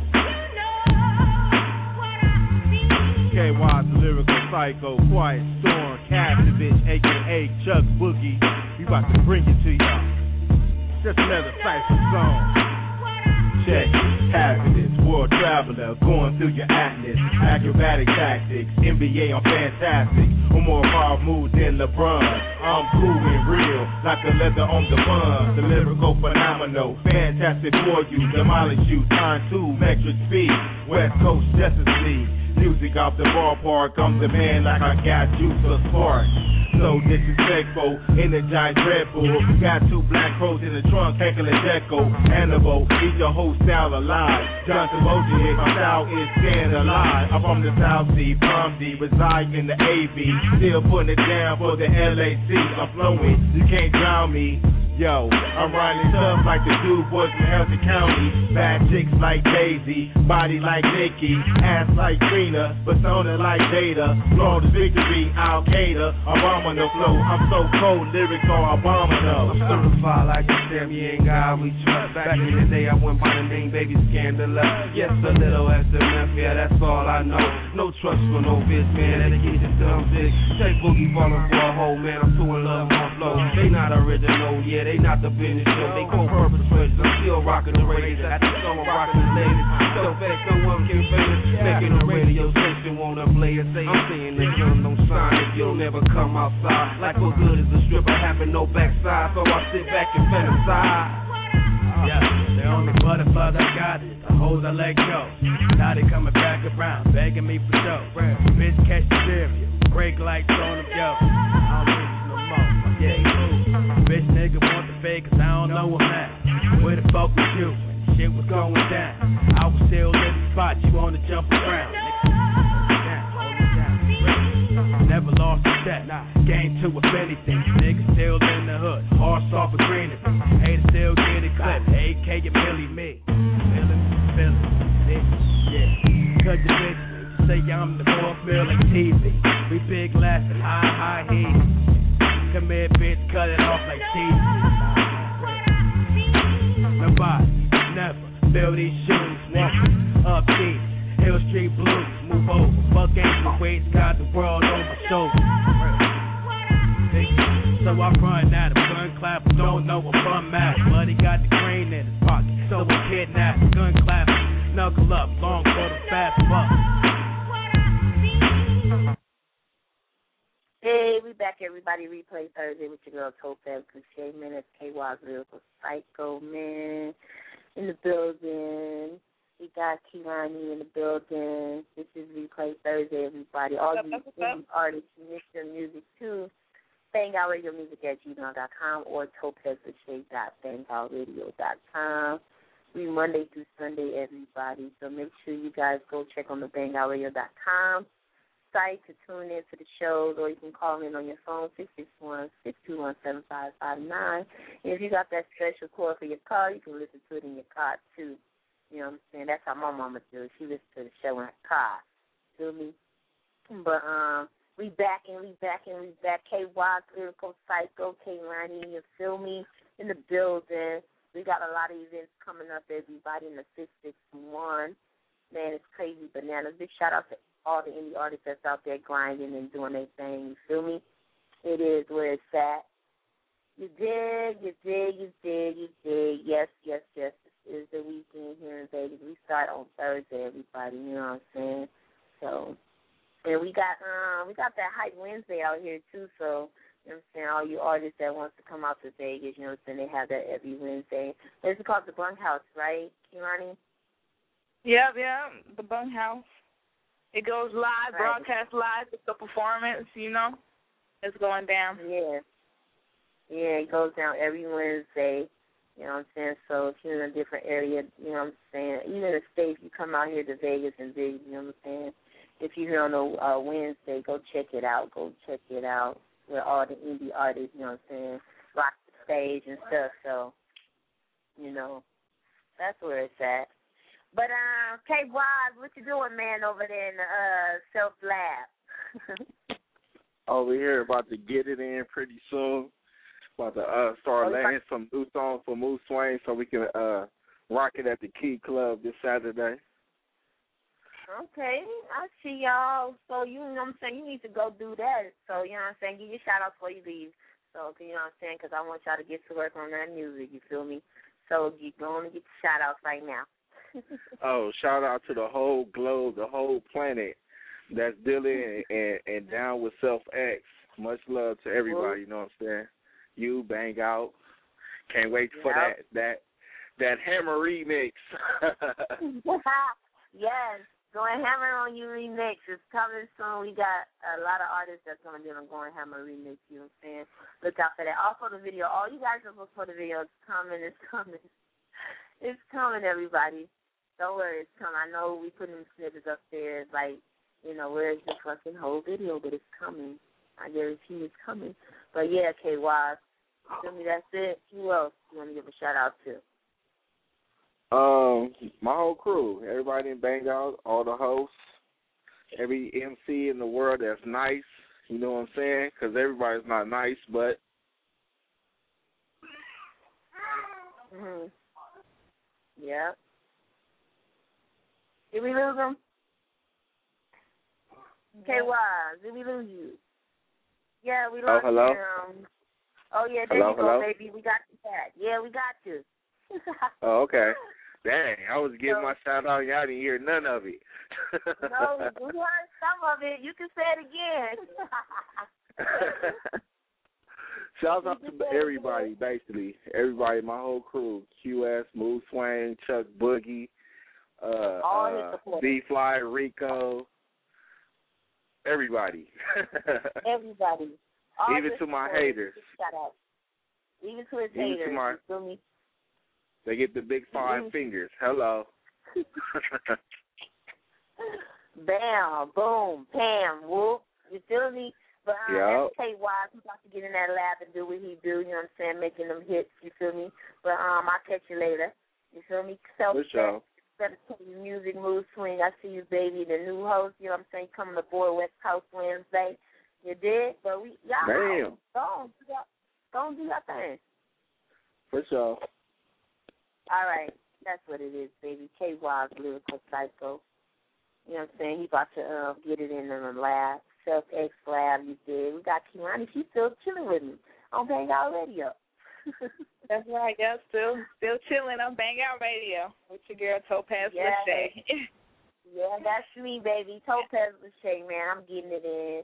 [SPEAKER 9] KY's the lyrical psycho, quiet storm, Castovich, aka Chuck Boogie. We about to bring it to y'all. Just another cypher song. Check, happiness, world traveler, going through your atlas. Acrobatic tactics, NBA on fantastic. I'm more hard mood than LeBron. I'm cool and real, like the leather on the bun. The lyrical phenomenal, fantastic for you. Demolish you, time 2, metric speed. West Coast Justice League. Music off the ballpark, I'm the man like I got juice or spark. So disrespectful, energized Red Bull. Got 2 black crows in the trunk, heckling Deco. Hannibal, eat your whole style alive. Johnson Moji, my style is staying alive. I'm from the South Sea, Palm D, reside in the AV. Still putting it down for the LAC. I'm flowing, you can't drown me. Yo, I'm riding tough like the dude boys from Hampton County. Bad chicks like Daisy, body like Nikki, ass like Trina, persona like Jada. Flawless victory, Al Qaeda, Obama flow. I'm so cold, lyrics are abominable.
[SPEAKER 18] I'm certified like the Samuel God we trust. Back in the day, I went by the name Baby Scandalous. Yes, a little SMF, yeah, that's all I know. No trust for no bitch, man, that'll get this dumb bitch. Take Boogie falling for a hoe, man, I'm too in love with my flow. They not original, yeah, they not the business show. They co-perpetrators, I'm still rocking the radio. At the summer, rocking the ladies. Self-X, no one can finish. Making a radio station, wanna play it. I'm saying the gun don't shine if you'll never come outside. Like what good is a stripper having no backside? So I sit back and fantasize.
[SPEAKER 8] Yeah, they only butterflies I got it. The hoes I let go. Now they coming back around, begging me for show. Bitch catch the cereal, break like throwing them yo. I don't do this no more. I'm getting cool. Bitch nigga want the fake 'cause I don't know where I'm at. Where the fuck was you when shit was going down? I was still in the spot, you wanna jump around. Never lost a step, game 2 if anything. Niggas still in the hood, hard soft for greenery. Haters still get it clipped, AK and Millie me. Feelin', yeah. Cut the bitch, say I'm the 4th meal like TV. We big glass and high heat. Come here, bitch, cut it off like TV. Nobody, never, fill these shoes, walking up these. Hill Street Blues, move over, fuck angel waits, got the world on my shoulder. So I run out of gun clap, don't know if I'm mad, but he got the green in his pocket, so we kidnapped, gun clap, knuckle up, long for the fast buck.
[SPEAKER 4] everybody. Replay Thursday with your girl Topaz Cliche, man. That's KY's Lyrical Psycho, man. In the building. We got Kirani in the building. This is Replay Thursday, everybody. All you indie artists, submit your music to BangOutRadioMusic@gmail.com or TopazCliche.BangOutRadio.com. We Monday through Sunday, everybody. So make sure you guys go check on the BangOutRadio.com site to tune in to the shows, or you can call in on your phone, 661-621-7559. And if you got that special cord for your car, you can listen to it in your car, too. You know what I'm saying? That's how my mama do it. She listens to the show in her car. Feel me? But we back. KY, Lyrical Psycho, K-Ronnie, you feel me? In the building. We got a lot of events coming up, everybody, in the 661. Man, it's crazy bananas. Big shout out to all the indie artists that's out there grinding and doing their thing. You feel me? It is where it's at. You dig. Yes. This is the weekend here in Vegas. We start on Thursday, everybody. You know what I'm saying? So, and we got that Hype Wednesday out here too. So, you know what I'm saying? All you artists that wants to come out to Vegas, you know what I'm saying? They have that every Wednesday. It's called the Bunkhouse, right, Kirani?
[SPEAKER 11] Yeah, the Bunkhouse. It goes live,
[SPEAKER 4] right.
[SPEAKER 11] Broadcast live. It's a performance, you know. It's going down.
[SPEAKER 4] Yeah, it goes down every Wednesday. You know what I'm saying? So if you're in a different area, you know what I'm saying, even in the States, you come out here to Vegas and Vegas, you know what I'm saying? If you're here on a Wednesday, go check it out. Where all the indie artists, you know what I'm saying, rock the stage and stuff. So, you know, that's where it's at. But, K-Wise, what you doing, man, over there in the Self Lab?
[SPEAKER 12] Over here, about to get it in pretty soon. About to start laying some new songs for Moose Swain so we can rock it at the Key Club this Saturday.
[SPEAKER 4] Okay, I see y'all. So, you know what I'm saying, you need to go do that. So, you know what I'm saying, give your shout-outs before you leave. So, you know what I'm saying, because I want y'all to get to work on that music, you feel me? So, you going to get your shout-outs right now.
[SPEAKER 12] Oh, shout out to the whole globe, the whole planet that's dealing and down with Self X. Much love to everybody, you know what I'm saying? You, Bang Out. Can't wait for that Hammer remix.
[SPEAKER 4] Yes, Going Hammer on You remix is coming soon. We got a lot of artists that's going to be on Going Hammer remix, you know what I'm saying? Look out for that. Also the video, all you guys are looking for the video. It's coming. It's coming, everybody. Don't worry, it's coming. I know we put in snippets up there, like, you know, where's the fucking whole video, but it's coming. I guarantee it's coming. But yeah, KY, tell me that's it. Who else you want to give a shout out to?
[SPEAKER 12] My whole crew, everybody in Bang Out, all the hosts, every MC in the world that's nice, you know what I'm saying? Because everybody's not nice, but.
[SPEAKER 4] Yeah. Did we lose him? KY, did we lose you? Yeah, we lost
[SPEAKER 12] hello?
[SPEAKER 4] him. Oh, yeah, there you go, baby. We got you back. Yeah, we got you.
[SPEAKER 12] Oh, okay. Dang, I was giving my shout out. Y'all didn't hear none of it.
[SPEAKER 4] No, we heard some of it. You can say it again.
[SPEAKER 12] Shout out to everybody, basically. Everybody, my whole crew. QS, Moose Swain, Chuck Boogie, B-Fly, Rico. Everybody.
[SPEAKER 4] Everybody.
[SPEAKER 12] Even to my haters.
[SPEAKER 4] Shout out. Even to his haters. You feel me?
[SPEAKER 12] They get the big 5 fingers. Hello.
[SPEAKER 4] Bam, boom, bam, whoop. You feel me? But that's KY. He's about to get in that lab and do what he do, you know what I'm saying, making them hits, you feel me? But I'll catch you later. You feel me? Music, Mood Swing. I see you, baby, the new host, you know what I'm saying, coming aboard West Coast Wednesday. You did? But y'all don't do your thing.
[SPEAKER 12] For sure.
[SPEAKER 4] All right. That's what it is, baby. KY's Lyrical Psycho. You know what I'm saying? He about to get it in the lab. Self-X Lab, you did. We got Kiani. She's still chilling with me on Bang Out Radio.
[SPEAKER 11] That's right. Yeah, still chilling on Bang Out Radio with your girl Topaz Lachey.
[SPEAKER 4] Yeah, that's me, baby. Topaz Lachey, man. I'm getting it in.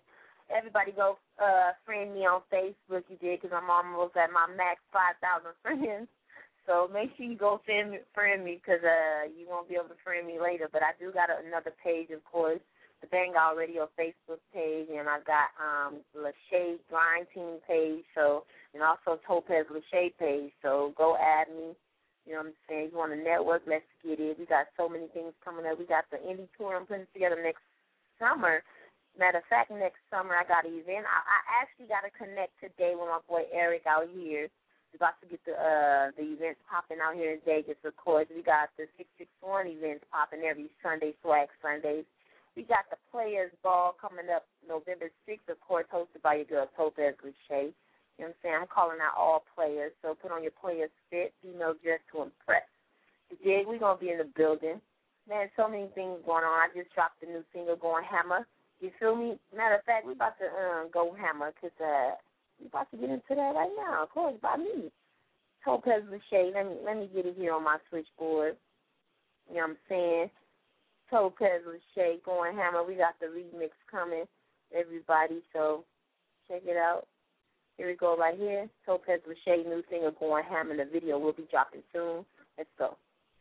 [SPEAKER 4] everybody go friend me on Facebook. You did, because I'm almost at my max 5,000 friends. So make sure you go friend me, because you won't be able to friend me later. But I do got another page, of course, the Bang Out Radio Facebook page, and I got Lachey Grind Team page, and also Topaz Lachey page. So go add me. You know what I'm saying? You want to network? Let's get it. We got so many things coming up. We got the indie tour I'm putting together next summer. Matter of fact, next summer I got an event. I actually got to connect today with my boy Eric out here. We're about to get the events popping out here in Vegas, of course. We got the 661 events popping every Sunday, Swag Sundays. We got the Players Ball coming up November 6th, of course, hosted by your girl Topaz Lachey. You know what I'm saying? I'm calling out all players, so put on your players fit, female dress to impress. You dig? We're going to be in the building. Man, so many things going on. I just dropped a new single, Going Hammer. You feel me? Matter of fact, we about to go hammer, because we about to get into that right now, of course, by me. Topaz Lachey, let me get it here on my switchboard. You know what I'm saying? Topaz Lachey, Going Hammer. We got the remix coming, everybody, so check it out. Here we go right here. Topaz Lachey, new single, Going Hammer. The video will be dropping soon. Let's go.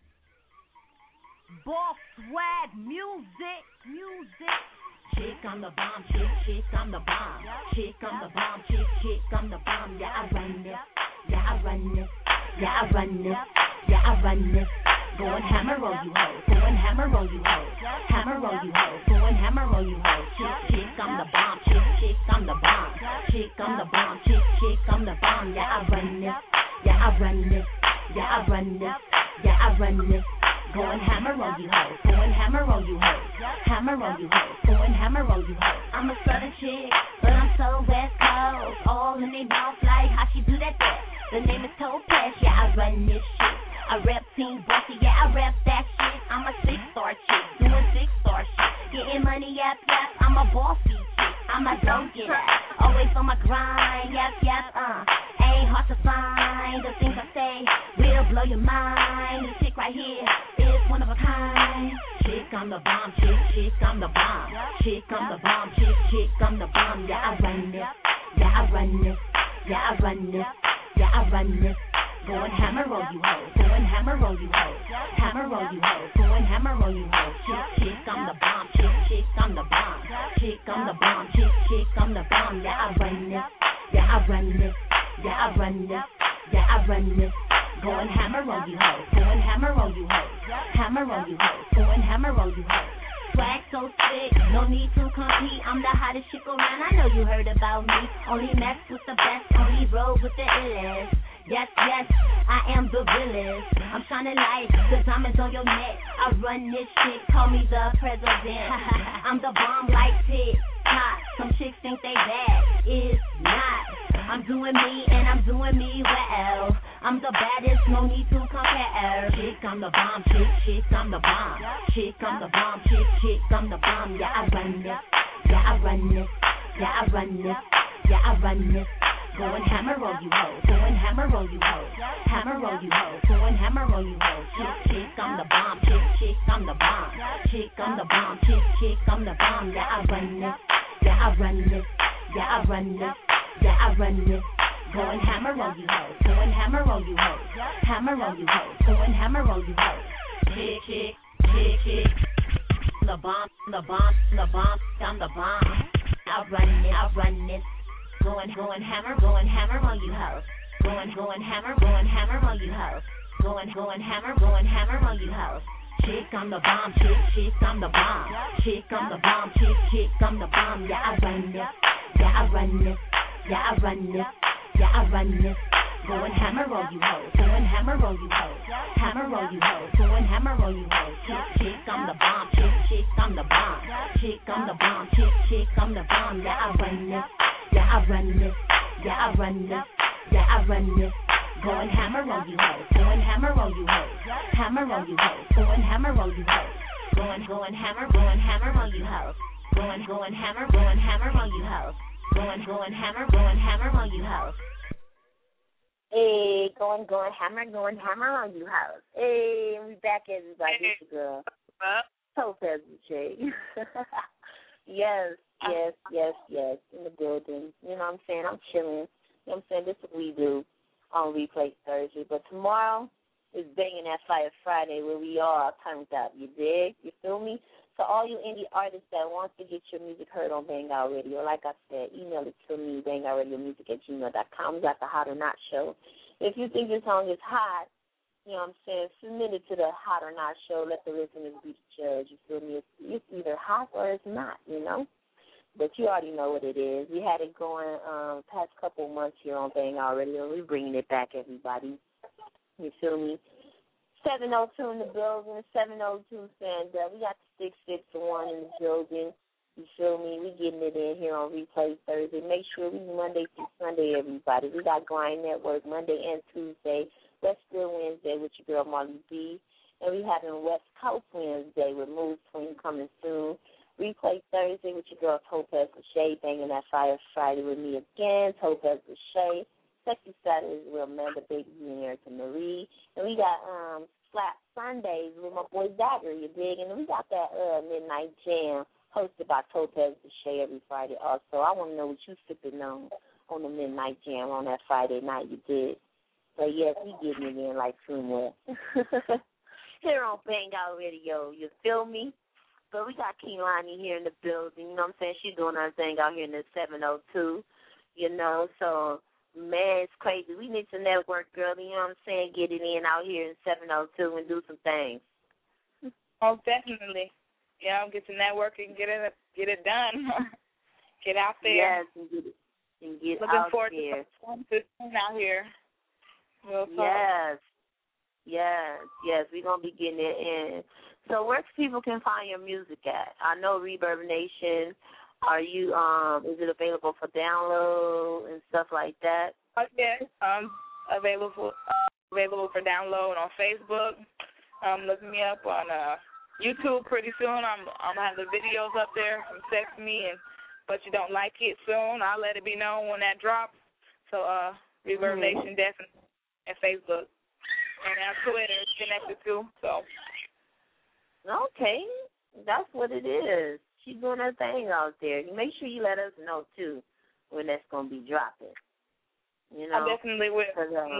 [SPEAKER 2] Boss Swag Music.
[SPEAKER 3] Chick, I'm the bomb, chick, I'm the bomb. Chick, I'm the bomb, chick, I'm the bomb. Yeah, I run this. Yeah, I run this. Yeah, I run this. Yeah, I run this. Going hammer on you hoes. Going hammer on you hoes. Hammer on you hoes. Going hammer on you hoes. Chick, I'm the bomb, chick, I'm the bomb. Chick, I'm the bomb, chick, I'm the bomb. Yeah, I run this. Yeah, I run this. Yeah, I run this. Yeah, I run this. Going hammer on you hoes. Going hammer on you hoes. Hammer on you hoes. Going hammer on you hoes. I'm a southern chick, but I'm so West Coast. All in they mouth like how she do that there. The name is Topaz. Yeah, I run this shit. I rep Team Bossy. Yeah, I rep that shit. I'm a 6-star chick, doing 6-star shit. Getting money, yep. I'm a bossy chick. I'm a go-getter. Always on my grind, yep. Ain't hard to find. The things I say will blow your mind. This chick right here is one of a kind. Chick, I'm the bomb, chick, I'm the bomb. Chick, I'm the bomb, chick, I'm the bomb. Yeah, I run this. Yeah, I run this. Yeah, I run this. Yeah, I run this. Going hammer on you hoes. Going hammer on you hoes. Hammer on you hoes. Going hammer on you hoes. Chick, I'm the bomb, chick, I'm the bomb. Chick, I'm the bomb, chick, I'm the bomb. Yeah, I run this. Yeah, I run this. Yeah, I run this. Yeah, I run this. Going hammer on you hoes. Going hammer on you hoes. Hammer on you hoes. Going hammer on you hoes. Swag so sick, no need to compete. I'm the hottest chick around. I know you heard about me. Only mess with the best. Only roll with the illest. Yes, I am the realest. I'm shining light, the diamonds on your neck. I run this shit, call me the president. I'm the bomb like TikTok. Some chicks think they bad, it's not. I'm doing me and I'm doing me well. I'm the baddest, no need to compare. Chick, I'm the bomb, chick, I'm the bomb. Chick, I'm the bomb, chick, I'm the bomb. Yeah, I run this. Yeah, I run this. Yeah, I run this. Yeah, I run this. Going hammer on you hoes. Going hammer on you hoes. Hammer on you hoes. Going hammer on you hoes. Chick, I'm the bomb. Chick, I'm the bomb. Chick, I'm the bomb. Chick, I'm the bomb. Yeah, I run this. Yeah, I run this. Yeah, I run this. Yeah, I run this. Going hammer on you hoes. Going hammer on you hoes. Hammer on you hoes. Going hammer on you hoes. Chick. The bomb. I'm the bomb. I run this. Going hammer on you hoes. Going hammer on you hoes. Going hammer on you hoes. Chick, I'm the bomb, chick, I'm the bomb. Chick, I'm the bomb, chick, I'm the bomb. Yeah, I run this. Yeah, I run this. Yeah, I run this. Yeah, I run this. Going hammer on you hoes. Going hammer on you hoes. Hammer on you hoes. Going hammer on you hoes. Chick, I'm the bomb, chick, I'm the bomb. Chick, I'm the bomb, chick, I'm the bomb. Yeah, I run this. Yeah, I run this. Yeah, I run this. Yeah, I run this. Going hammer on you hoes. Going hammer on you hoes. Hammer on you hoes. Going hammer on you hoes. Going hammer on you hoes. Going hammer on you hoes. Going hammer on you hoes.
[SPEAKER 4] Hey, going hammer on you hoes. Hey, we back, everybody. It's your girl, Topaz Lachey. Yes, Yes, in the building. You know what I'm saying? I'm chilling. You know what I'm saying? This is what we do on Replay Thursday. But tomorrow is Banging That Fire Friday, where we all turned up. You dig? You feel me? So all you indie artists that want to get your music heard on Bang Out Radio, like I said, email it to me, bangoutradio@gmail.com. We got the Hot or Not show. If you think your song is hot, you know what I'm saying, submit it to the Hot or Not show. Let the listeners be the judge. You feel me? It's either hot or it's not, you know? But you already know what it is. We had it going past couple months here on Bang Out Radio. We're bringing it back, everybody. You feel me? 702 in the building, 702 stand up. We got the 661 in the building. You feel me? We getting it in here on Replay Thursday. Make sure we Monday through Sunday, everybody. We got Grind Network Monday and Tuesday. Westfield Wednesday with your girl Marley B. And we having West Coast Wednesday with Mood Swing coming soon. Replay Thursday with your girl Topaz Lachey, Banging That Fire Friday with me again, Topaz Lachey. Sexy Saturdays with Amanda Baby and Erica Marie. And we got Slap Sundays with my boy Dagger, you dig? And then we got that Midnight Jam hosted by Topaz Lachey every Friday also. I want to know what you sipping on the Midnight Jam on that Friday night, you dig? So, yes, we getting it in like swimwear. Here on Bang Out Radio, you feel me? But we got Kehlani here in the building, you know what I'm saying? She's doing her thing out here in the 702, you know, so, man, it's crazy. We need to network, girl, you know what I'm saying? Get it in out here in 702 and do some things.
[SPEAKER 11] Oh, definitely. Yeah, get to network and get it done. Get out there.
[SPEAKER 4] Yes, and get
[SPEAKER 11] Looking
[SPEAKER 4] out
[SPEAKER 11] forward
[SPEAKER 4] there.
[SPEAKER 11] to out here.
[SPEAKER 4] Yes. We're going to be getting it in. So where people can find your music at? I know Reverb Nation. Are you, is it available for download and stuff like that?
[SPEAKER 11] Yes, available for download on Facebook. Look me up on YouTube pretty soon. I'm going to have the videos up there from Text Me, but you don't like it soon, I'll let it be known when that drops. So Reverb Nation definitely, and Facebook. And our Twitter is connected too, so.
[SPEAKER 4] Okay, that's what it is. She's doing her thing out there. Make sure you let us know, too, when that's going to be dropping. You know?
[SPEAKER 11] I definitely will.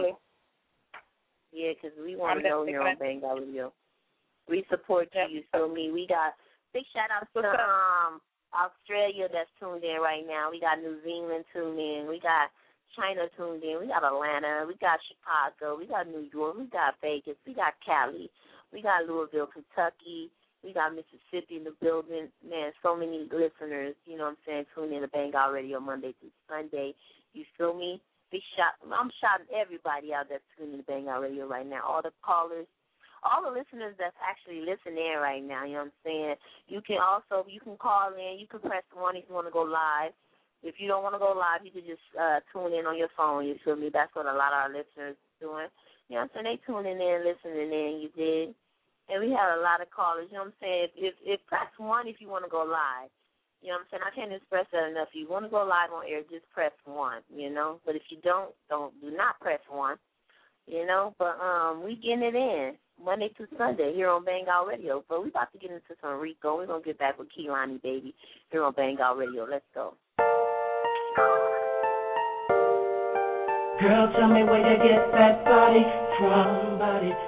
[SPEAKER 4] Because we want to know here on Bang Out Radio. We support you, you feel me? We got big shout-outs to Australia that's tuned in right now. We got New Zealand tuned in. We got China tuned in. We got Atlanta. We got Chicago. We got New York. We got Vegas. We got Cali. We got Louisville, Kentucky. We got Mississippi in the building. Man, so many listeners, you know what I'm saying, tune in to Bang Out Radio Monday through Sunday. You feel me? I'm shouting everybody out that's tuning in to Bang Out Radio right now. All the callers, all the listeners that's actually listening right now, you know what I'm saying? You can call in. You can press 1 if you want to go live. If you don't want to go live, you can just tune in on your phone, you feel me? That's what a lot of our listeners are doing. You know what I'm saying? They tuning in, listening in, you did. And we had a lot of callers, you know what I'm saying? If press 1 if you want to go live. You know what I'm saying? I can't express that enough. If you want to go live on air, just press 1, you know? But if you do not press 1, you know? But we getting it in Monday through Sunday here on Bang Out Radio. But we about to get into some Rico. We're going to get back with Kehlani, baby, here on Bang Out Radio. Let's go.
[SPEAKER 5] Girl, tell me where you get that body from.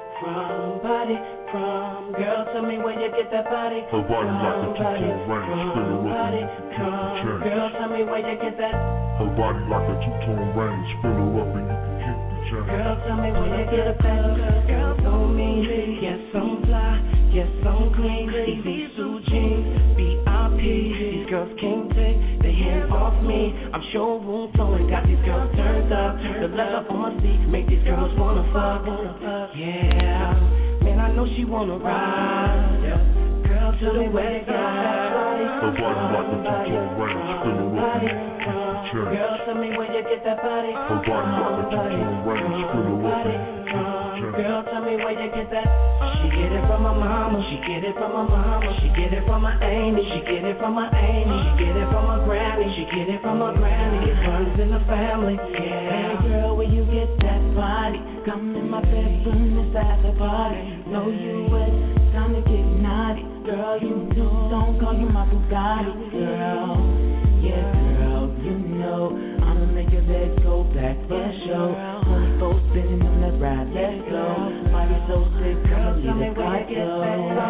[SPEAKER 5] Girl, tell me where you get that body
[SPEAKER 19] her body like a two-tone range, fill her up and you can keep the change.
[SPEAKER 5] Girl, tell me where you get that.
[SPEAKER 19] Her body like a two-tone range, fill her up and you can keep the change.
[SPEAKER 5] Girl, tell me where you get that. Girl, so mean, yes, I'm fly, yes, I'm clean. Easy Sue jeans, BIP. These girls can't take their hands off me. I'm showroom flowing, got these girls turned up. The leather on my seat make these girls wanna fuck. Yeah, man, I know she wanna ride. Girl, tell me where they got that body.
[SPEAKER 19] Her body like a two-tone range, fill her up and you can keep the change.
[SPEAKER 5] Girl, tell me where you get that body.
[SPEAKER 19] Her body like a two-tone range, fill her up and you can keep the change.
[SPEAKER 5] Girl, tell me where you get that. She get it from my mama, she get it from my mama, she get it from my auntie, she get it from my auntie, she get it from my granny, she get it from my granny. It runs in the family, yeah. Hey girl, where you get that from? party. Come in my bedroom, it's after party. Know you wet, time to get naughty. Girl, you know, don't call you my Bugatti. Girl, yeah, girl, you know I'ma make your legs go back for sure. 24 spinning on that ride, let's go. Body so sick, I'ma leave the car slow.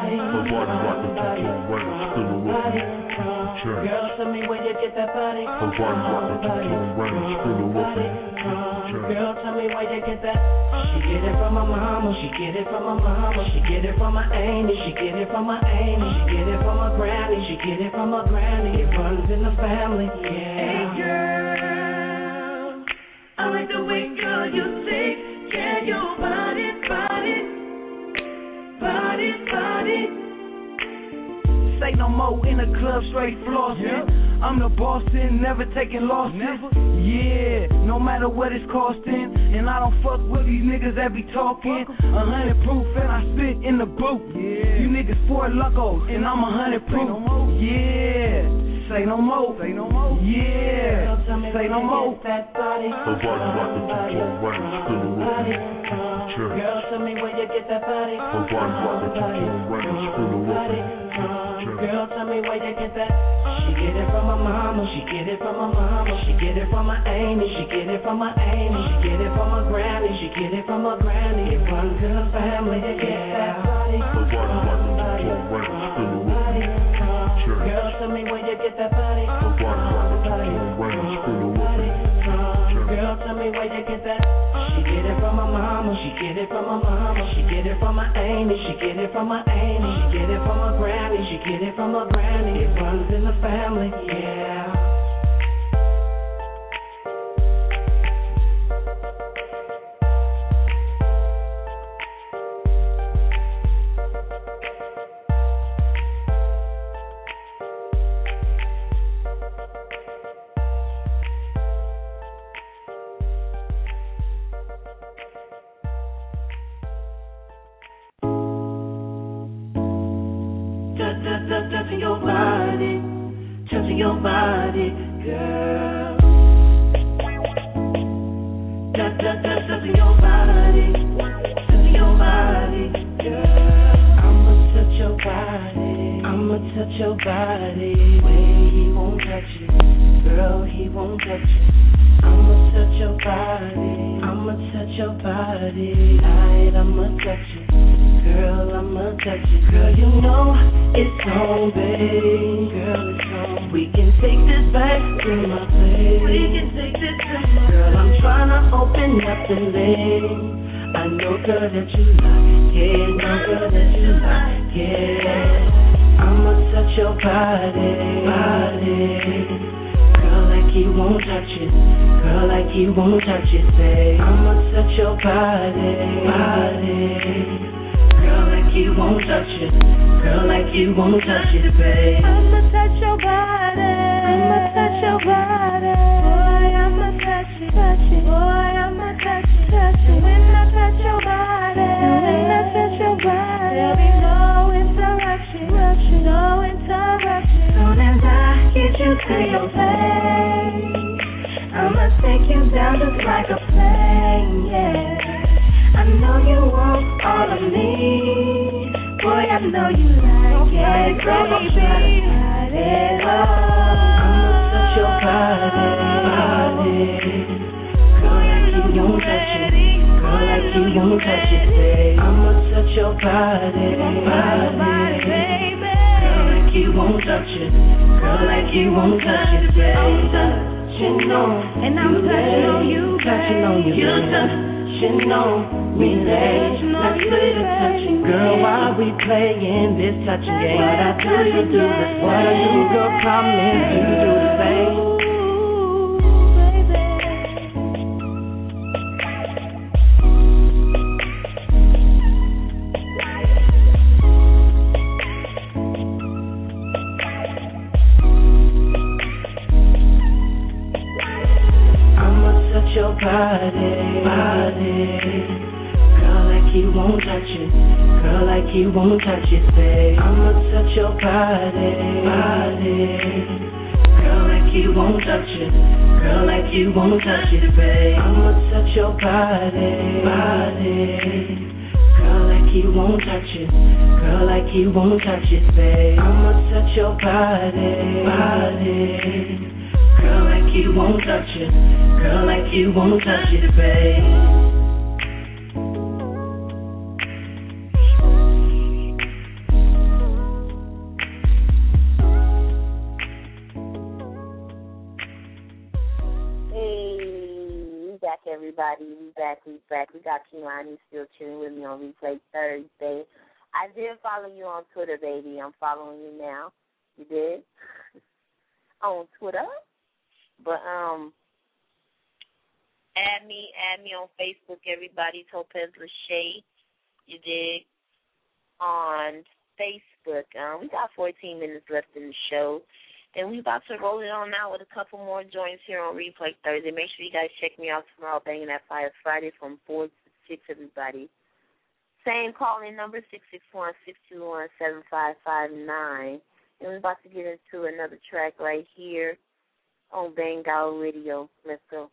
[SPEAKER 5] Girl, tell me where you get that body. Girl, tell me where you get that. She get it from my mama, she get it from my mama, she get it from my auntie, she get it from my auntie, she get it from my granny, she get it from my granny. It runs in the family, yeah. Hey girl, I like the way, girl, you say, yeah, your body. Say no more in the club, straight flossing. Yeah. I'm the boss and never taking losses. Never. Yeah, no matter what it's costing. And I don't fuck with these niggas that be talking. 100 proof and I spit in the booth. Yeah. You niggas 4 Locos and I'm 100 proof. No more. Yeah. Say no more. Say no more. Yeah. Say no more. That body. Girl, tell me where you get that body. Girl, tell me where you get that. She get it from my mama, she get it from my mama, she get it from my auntie, she get it from my auntie, she get it from my granny, she get it from my granny. It runs in the family, yeah. That body. Girl, tell me where you get that body. Girl, tell me where you get that. She get it from my mama, she get it from my mama, she get it from my auntie, she get it from my auntie, she get it from my granny, she get it from my granny. It runs in the family, yeah. Touching your body, girl. Touching your body, girl. I'ma touch your body, way he won't touch it, girl, he won't touch it. I'ma touch your body, light, I'ma touch it. Girl, I'ma touch it. Girl, you know it's on, babe. Girl, it's on. We can take this back to my place. Girl, I'm tryna open up the lane. I know, girl, that you like it. I'ma touch your body. Girl, like you won't touch it. Say, I'ma touch your body. Girl, like you won't touch it, babe. I'ma touch your body. Boy, I'ma touch it. Boy, I'ma touch it. When I touch your body, there'll be no interruption. Soon as I get you to your place, I'ma take you down just like a plane, yeah. I know you want all of me. Boy, I know you like it. Girl, I'm trying to fight it all. I'ma touch your body. Girl, like you won't touch it. Say, I'ma touch your body. Baby. Girl, like you won't touch it. Say, I'm touching on, and I'm touching on you. You're touching on me, let's put it touching. Girl, while we playing this touching game, what I do, you do this. What I do, girl, promise you do the same. I'ma touch your body. Girl, like you won't touch it, say, I'ma touch your body. Girl, like you won't touch it. Girl, like you won't touch it, babe. I'ma touch your body, body. Girl, like you won't touch it. Girl, like you won't touch it, babe. I'ma touch your body, body. Girl, like you won't touch it. Girl, like you won't touch it, babe.
[SPEAKER 4] Everybody, we back. We got Kehlani still tuning with me on Replay Thursday. I did follow you on Twitter, baby. I'm following you now. You did? On Twitter? But add me on Facebook, everybody. Topaz Lachey. You did? On Facebook. We got 14 minutes left in the show. And we about to roll it on out with a couple more joints here on Replay Thursday. Make sure you guys check me out tomorrow, Banging That Fire Friday from 4 to 6, everybody. Same call-in number, 661-621-7559. And we're about to get into another track right here on Bang Out Radio. Let's go.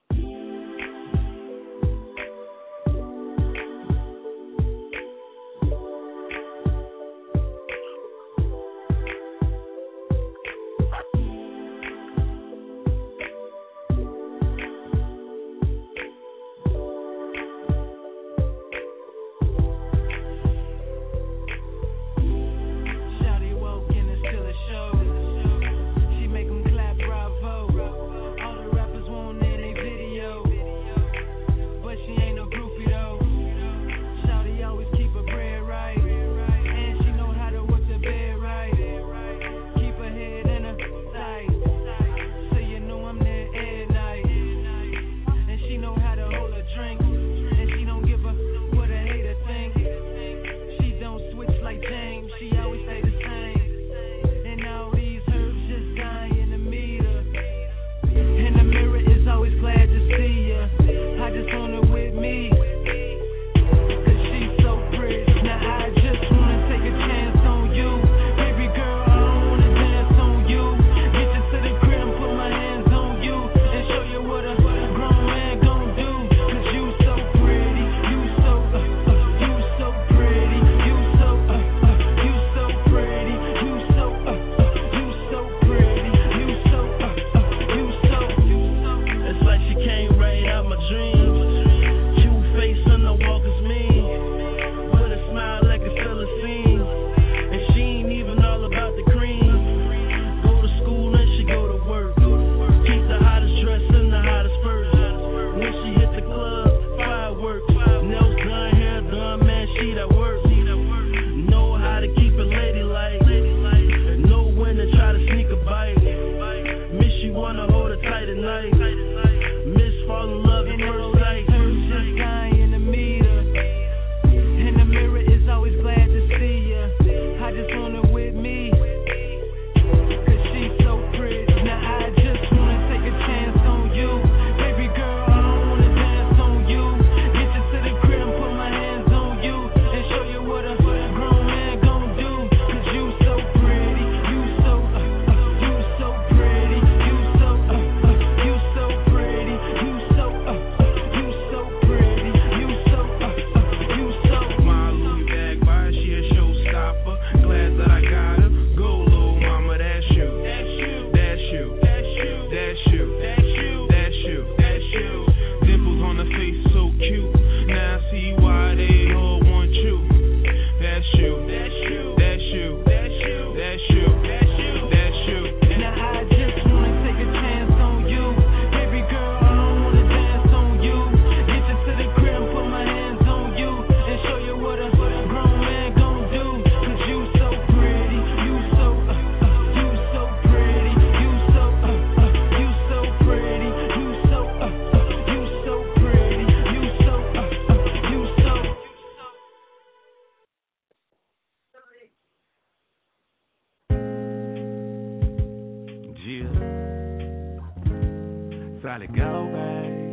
[SPEAKER 20] solid gold, babe.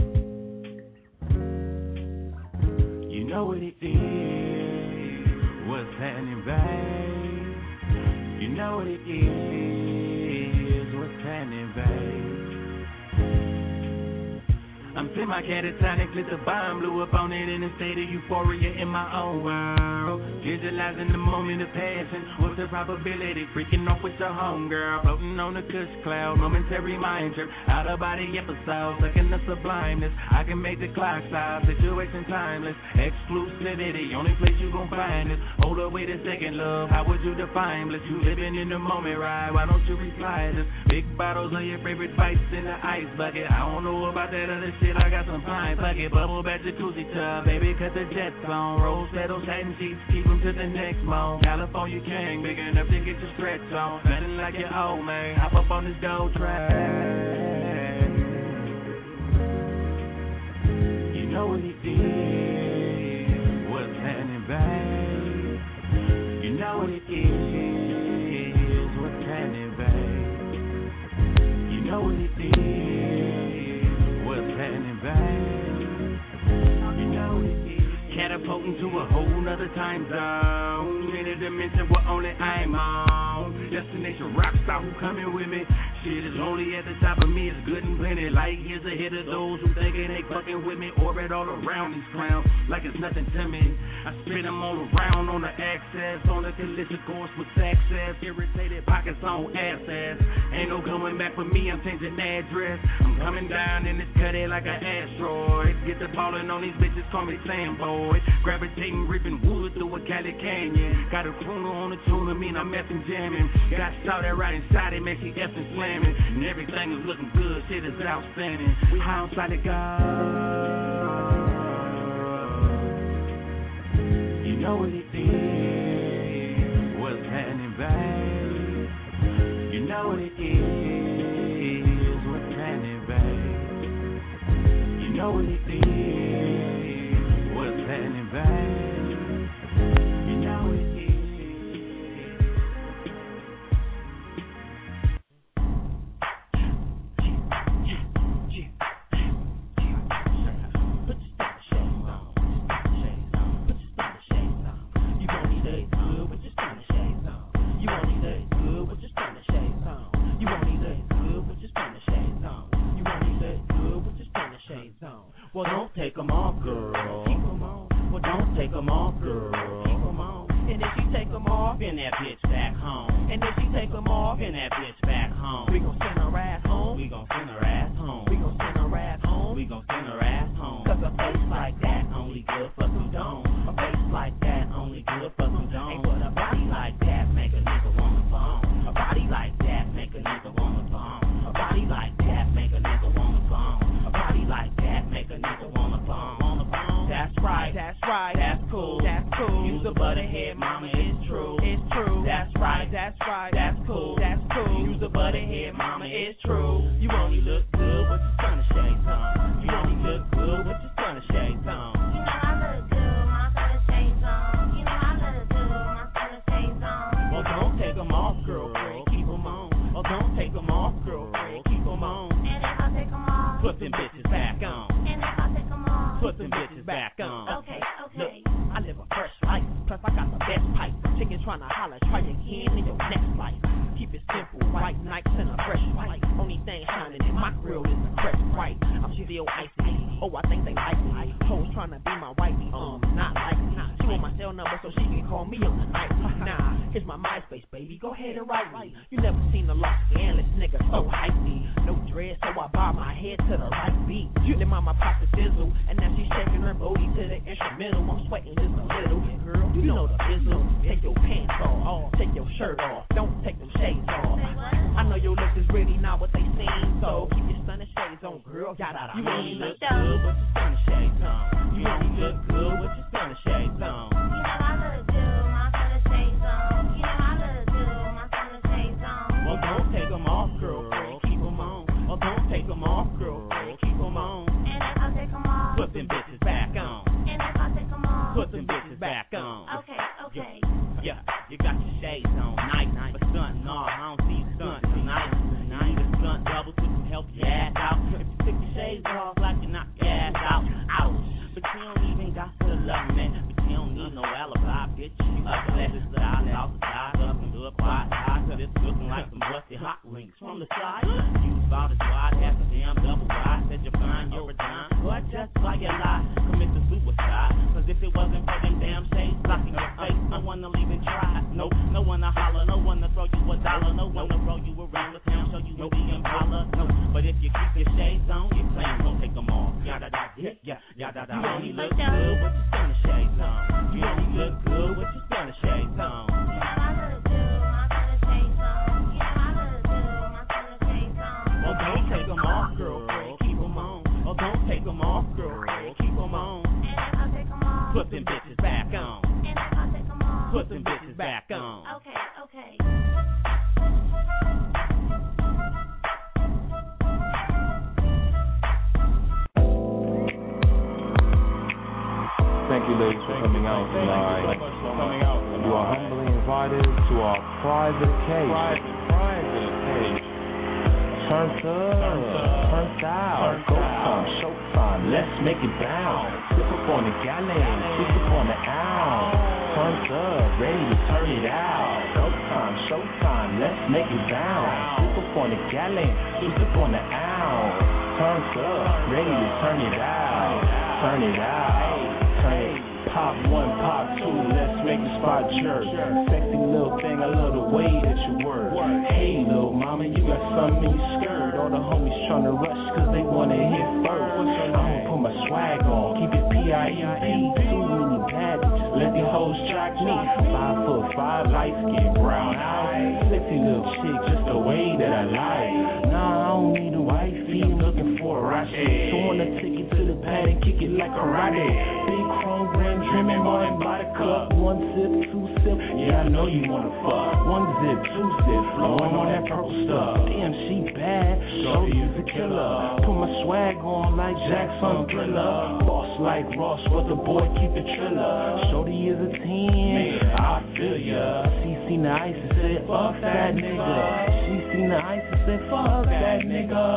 [SPEAKER 20] You know what it is, what's happening, babe. You know what it is, what's happening, babe. Spit my catatonic, lit the bomb, blew up on it in a state of euphoria in my own world. Visualizing the moment of passion, what's the probability? Freaking off with your homegirl, floating on a cush cloud, momentary mind trip, out of body episode, sucking the sublimeness. I can make the clock stop, situation timeless, exclusivity, only place you gon' find this. Hold up, wait a second, love, how would you define bliss? You living in the moment, right? Why don't you reply this? Big bottles of your favorite bites in the ice bucket. I don't know about that other shit, I got some fine bucket. Bubble bath jacuzzi tub, baby, cut the jets on. Rose petals, satin sheets, keep them to the next moan. California king, big enough to get your stretch on. Nothing like your old man, hop up on this gold track. You know what it is, what's happening, babe. You know what it is, what's happening, babe. You know what it is, what's happening, babe. You know what it is. Catapulting to a whole nother time zone, in a dimension where only I'm on. Destination rock star, who coming with me? Shit is only at the top of me, it's good and plenty. Light years ahead of those who thinking they fucking with me. Orbit all around these clowns like it's nothing to me. I spin them all around on the axis, on the collision course with success. Irritated pockets on ass. Ain't no going back for me, I'm changing address. I'm coming down in this cutty like an asteroid. Get the ballin' on these bitches, call me Samboy. Gravitating, ripping wood through a Cali Canyon. Got a crooner on the tuna, mean I'm effing jamming. Got started right inside it, man, she effing slamming. And everything is looking good, shit is outstanding. We high on solid God. You know what it is, what's happening, babe. You know what it is, what's happening, babe. You know what it is, what's happening, babe. You know what it is. Well, don't take them off, girl. Keep them on. Well, don't take them off, girl. Keep them on. And if she take them off, then that bitch back home. And if she take them off, then that bitch back home. We gon' send her ass home. We gon' send her ass home. We gon' send her ass home. We gon' send her ass home. Cause a face like that only good for some dome. A face like that only good for some dome. Ain't but a body like that make a nigga wanna phone. A body like that make a nigga wanna phone. A body like that make a nigga wanna phone. A body like that make a nigga wanna phone. That's right, that's right, that's cool, that's cool. Use a butterhead, mama, it's true, it's true. That's right, that's right, that's cool, that's cool. Use a butterhead, mama, it's true. You only look good with your sun and shades on. You only look good with your sun and shades on.
[SPEAKER 3] You know I look good, my sun and shades on. You know I look good, my sun and shades on.
[SPEAKER 20] Well, don't take them off, girlfriend, keep them on. Well, don't take them off, girlfriend, keep them on.
[SPEAKER 3] And if I take them off,
[SPEAKER 20] put them bitches back on.
[SPEAKER 3] And if I take them off,
[SPEAKER 20] put them bitches back on.
[SPEAKER 3] Okay, okay.
[SPEAKER 20] Look, I live a fresh life, plus I got the best pipe. Chicken tryna holler, try again in your next life. Keep it simple, white nights and a fresh white. Only thing shining in my grill is a fresh white. I'm still icy. Oh, I think they like me. Hoes tryna be my wifey, not like me. She want my cell number so she can call me on the night. Nah, here's my MySpace, baby. Go ahead and write me. You never seen a Los Angeles nigga so hypey. No dread, so I bob my head to the right beat. Then mama popped the sizzle, and now she's shaking her booty to the instrumental. I'm sweating just a little, girl. You know the bizzle. Take your pants off, take your shirt off. Don't take them shades off. I know your looks is really not what they seem, so keep your sun and shades on, girl. You only look good with your sun and shades on. You only look good with your sun and shades on.
[SPEAKER 3] You know I look good, my sun and shades on. You know I look good, my sun and shades on.
[SPEAKER 20] Well, don't take them off, girl. Keep them on. Well, don't take them off, girl. Keep them on.
[SPEAKER 3] And if I take them off,
[SPEAKER 20] put them bitches back on.
[SPEAKER 3] And if I take them off,
[SPEAKER 20] put them bitches back on.
[SPEAKER 3] Okay, okay.
[SPEAKER 20] Yeah, you got your shades on, night, but stunt, no, I don't see you stunt tonight. You need a stunt double to help your ass out. If you took your shades off, like you knock your ass out, ouch. But you don't even got to love me, but you don't need no alibi, bitch. You up left the side, out the side, up and up, wide eye, cause it's looking like some busted hot links from the side. You about as wide as a damn double wide, said you're fine, you're a dime. But
[SPEAKER 13] bitches back on.
[SPEAKER 3] And I'm gonna take them on.
[SPEAKER 13] Put them bitches back on.
[SPEAKER 3] Okay.
[SPEAKER 21] Thank you, ladies, for coming out tonight. You are humbly invited to our private case. Turn out, go time, showtime, let's make it bounce. Flip up on the gallon, flip up on the ounce. Turn up, ready to turn it out. Go time, showtime, let's make it bounce. Flip up on the gallon, flip up on the ounce. Turn up, ready to turn it out. Turn it out. Pop one, pop two, let's make the spot jerk. Sexy little thing, I love the way that you work. Hey little mama, you got something in your skirt. All the homies tryna rush cause they wanna hit first. I'ma put my swag on, keep it P.I.M.P. Too many bad bitches, let these hoes track me. 5'5", light skin, brown eyes. Sexy little chick, just the way that I like. Nah, I don't need a wifey, I'm looking for a ratchet. So wanna take it to the pad and kick it like karate. Big chrome rim, trimming more than by the cup. 1 sip, 2 sip, yeah I know you wanna fuck. 1 zip, 2 zip, flowing on that purple stuff. Damn, she bad, shorty is a killer. Put my swag on like Jackson Thriller. Boss like Ross, but the boy keep it triller. Shorty is a 10, I feel ya. She seen the ice and said, fuck that nigga. She seen the ice and said, fuck that nigga.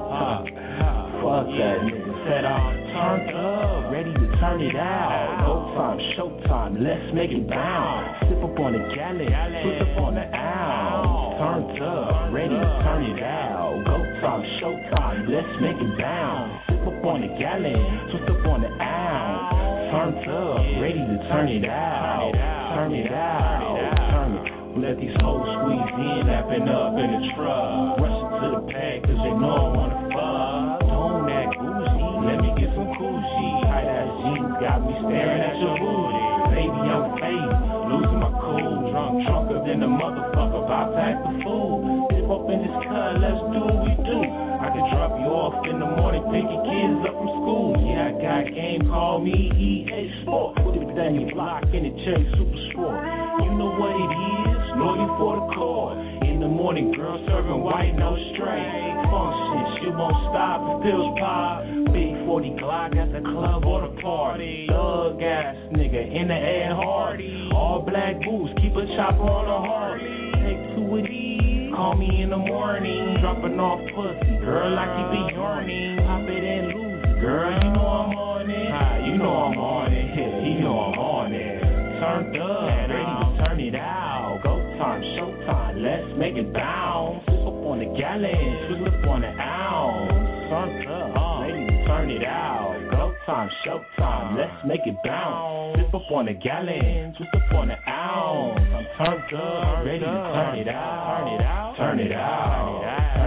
[SPEAKER 21] Fuck that nigga. Said I'm turned up, ready to turn it out. Go time, showtime, let's make it bounce. Sip up on the gallon, twist up on the ounce. Turned up, ready to turn it out. Go time, showtime, let's make it bounce. Sip up on the gallon, twist up on the ounce. Turned up, ready to turn it out. Turn it out, turn it. Let these hoes squeeze in, lapping up in the truck. Rushing to the bag cause they know I wanna fuck. Don't act bougie, let me get some coochie. Tight ass jeans got me staring at your booty. Baby, I'm faded, losing my cool. Drunker than a motherfucker, about to act the fool. Dip up in this cut, let's do what we do. I can drop you off in the morning, pick your kids up from school. Yeah, I got game, call me EA Sport. Dip down your block in the Cherry Super Sport. You know what it is, looking for the core. In the morning, girl serving white, no straight. Function, she won't stop, the pills pop. Big 40 Glock at the club or the party. Thug ass nigga in the Ed Hardy. All black boots, keep a chopper on a Harley. Take 2 of these, call me in the morning. Dropping off pussy, girl, I keep it yawning. Pop it and lose it, girl, you know I'm on it. You know I'm on it, you know I'm on it. Turned up, ready to turn it out. Go time, showtime, let's make it bounce. Flip up on the gallon, twist up on the ounce. Turned up, ready to turn it out. Go time, showtime, let's make it bounce. Flip up on the gallon, twist up on the ounce. I'm turned up, ready to turn it out. Turn it out.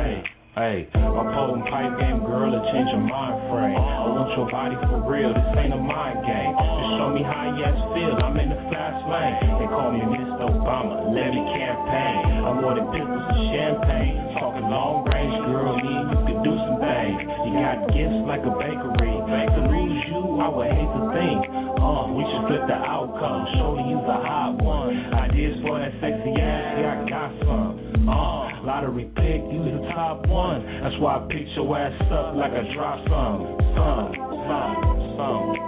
[SPEAKER 21] Hey, my potent pipe game, girl, to change your mind frame. I want your body for real, this ain't a mind game. Just show me how you feel, I'm in the fast lane. They call me Mr. Obama, let me campaign. I'm more than pistols and champagne. Talking long range, girl, me and you could do some things. You got gifts like a bakery. To lose you, I would hate to think. We should flip the outcome. Shorty, you's a hot one. Ideas for that sexy ass, yeah, I got some. Lottery pick, you the top one. That's why I picked your ass up like I dropped some.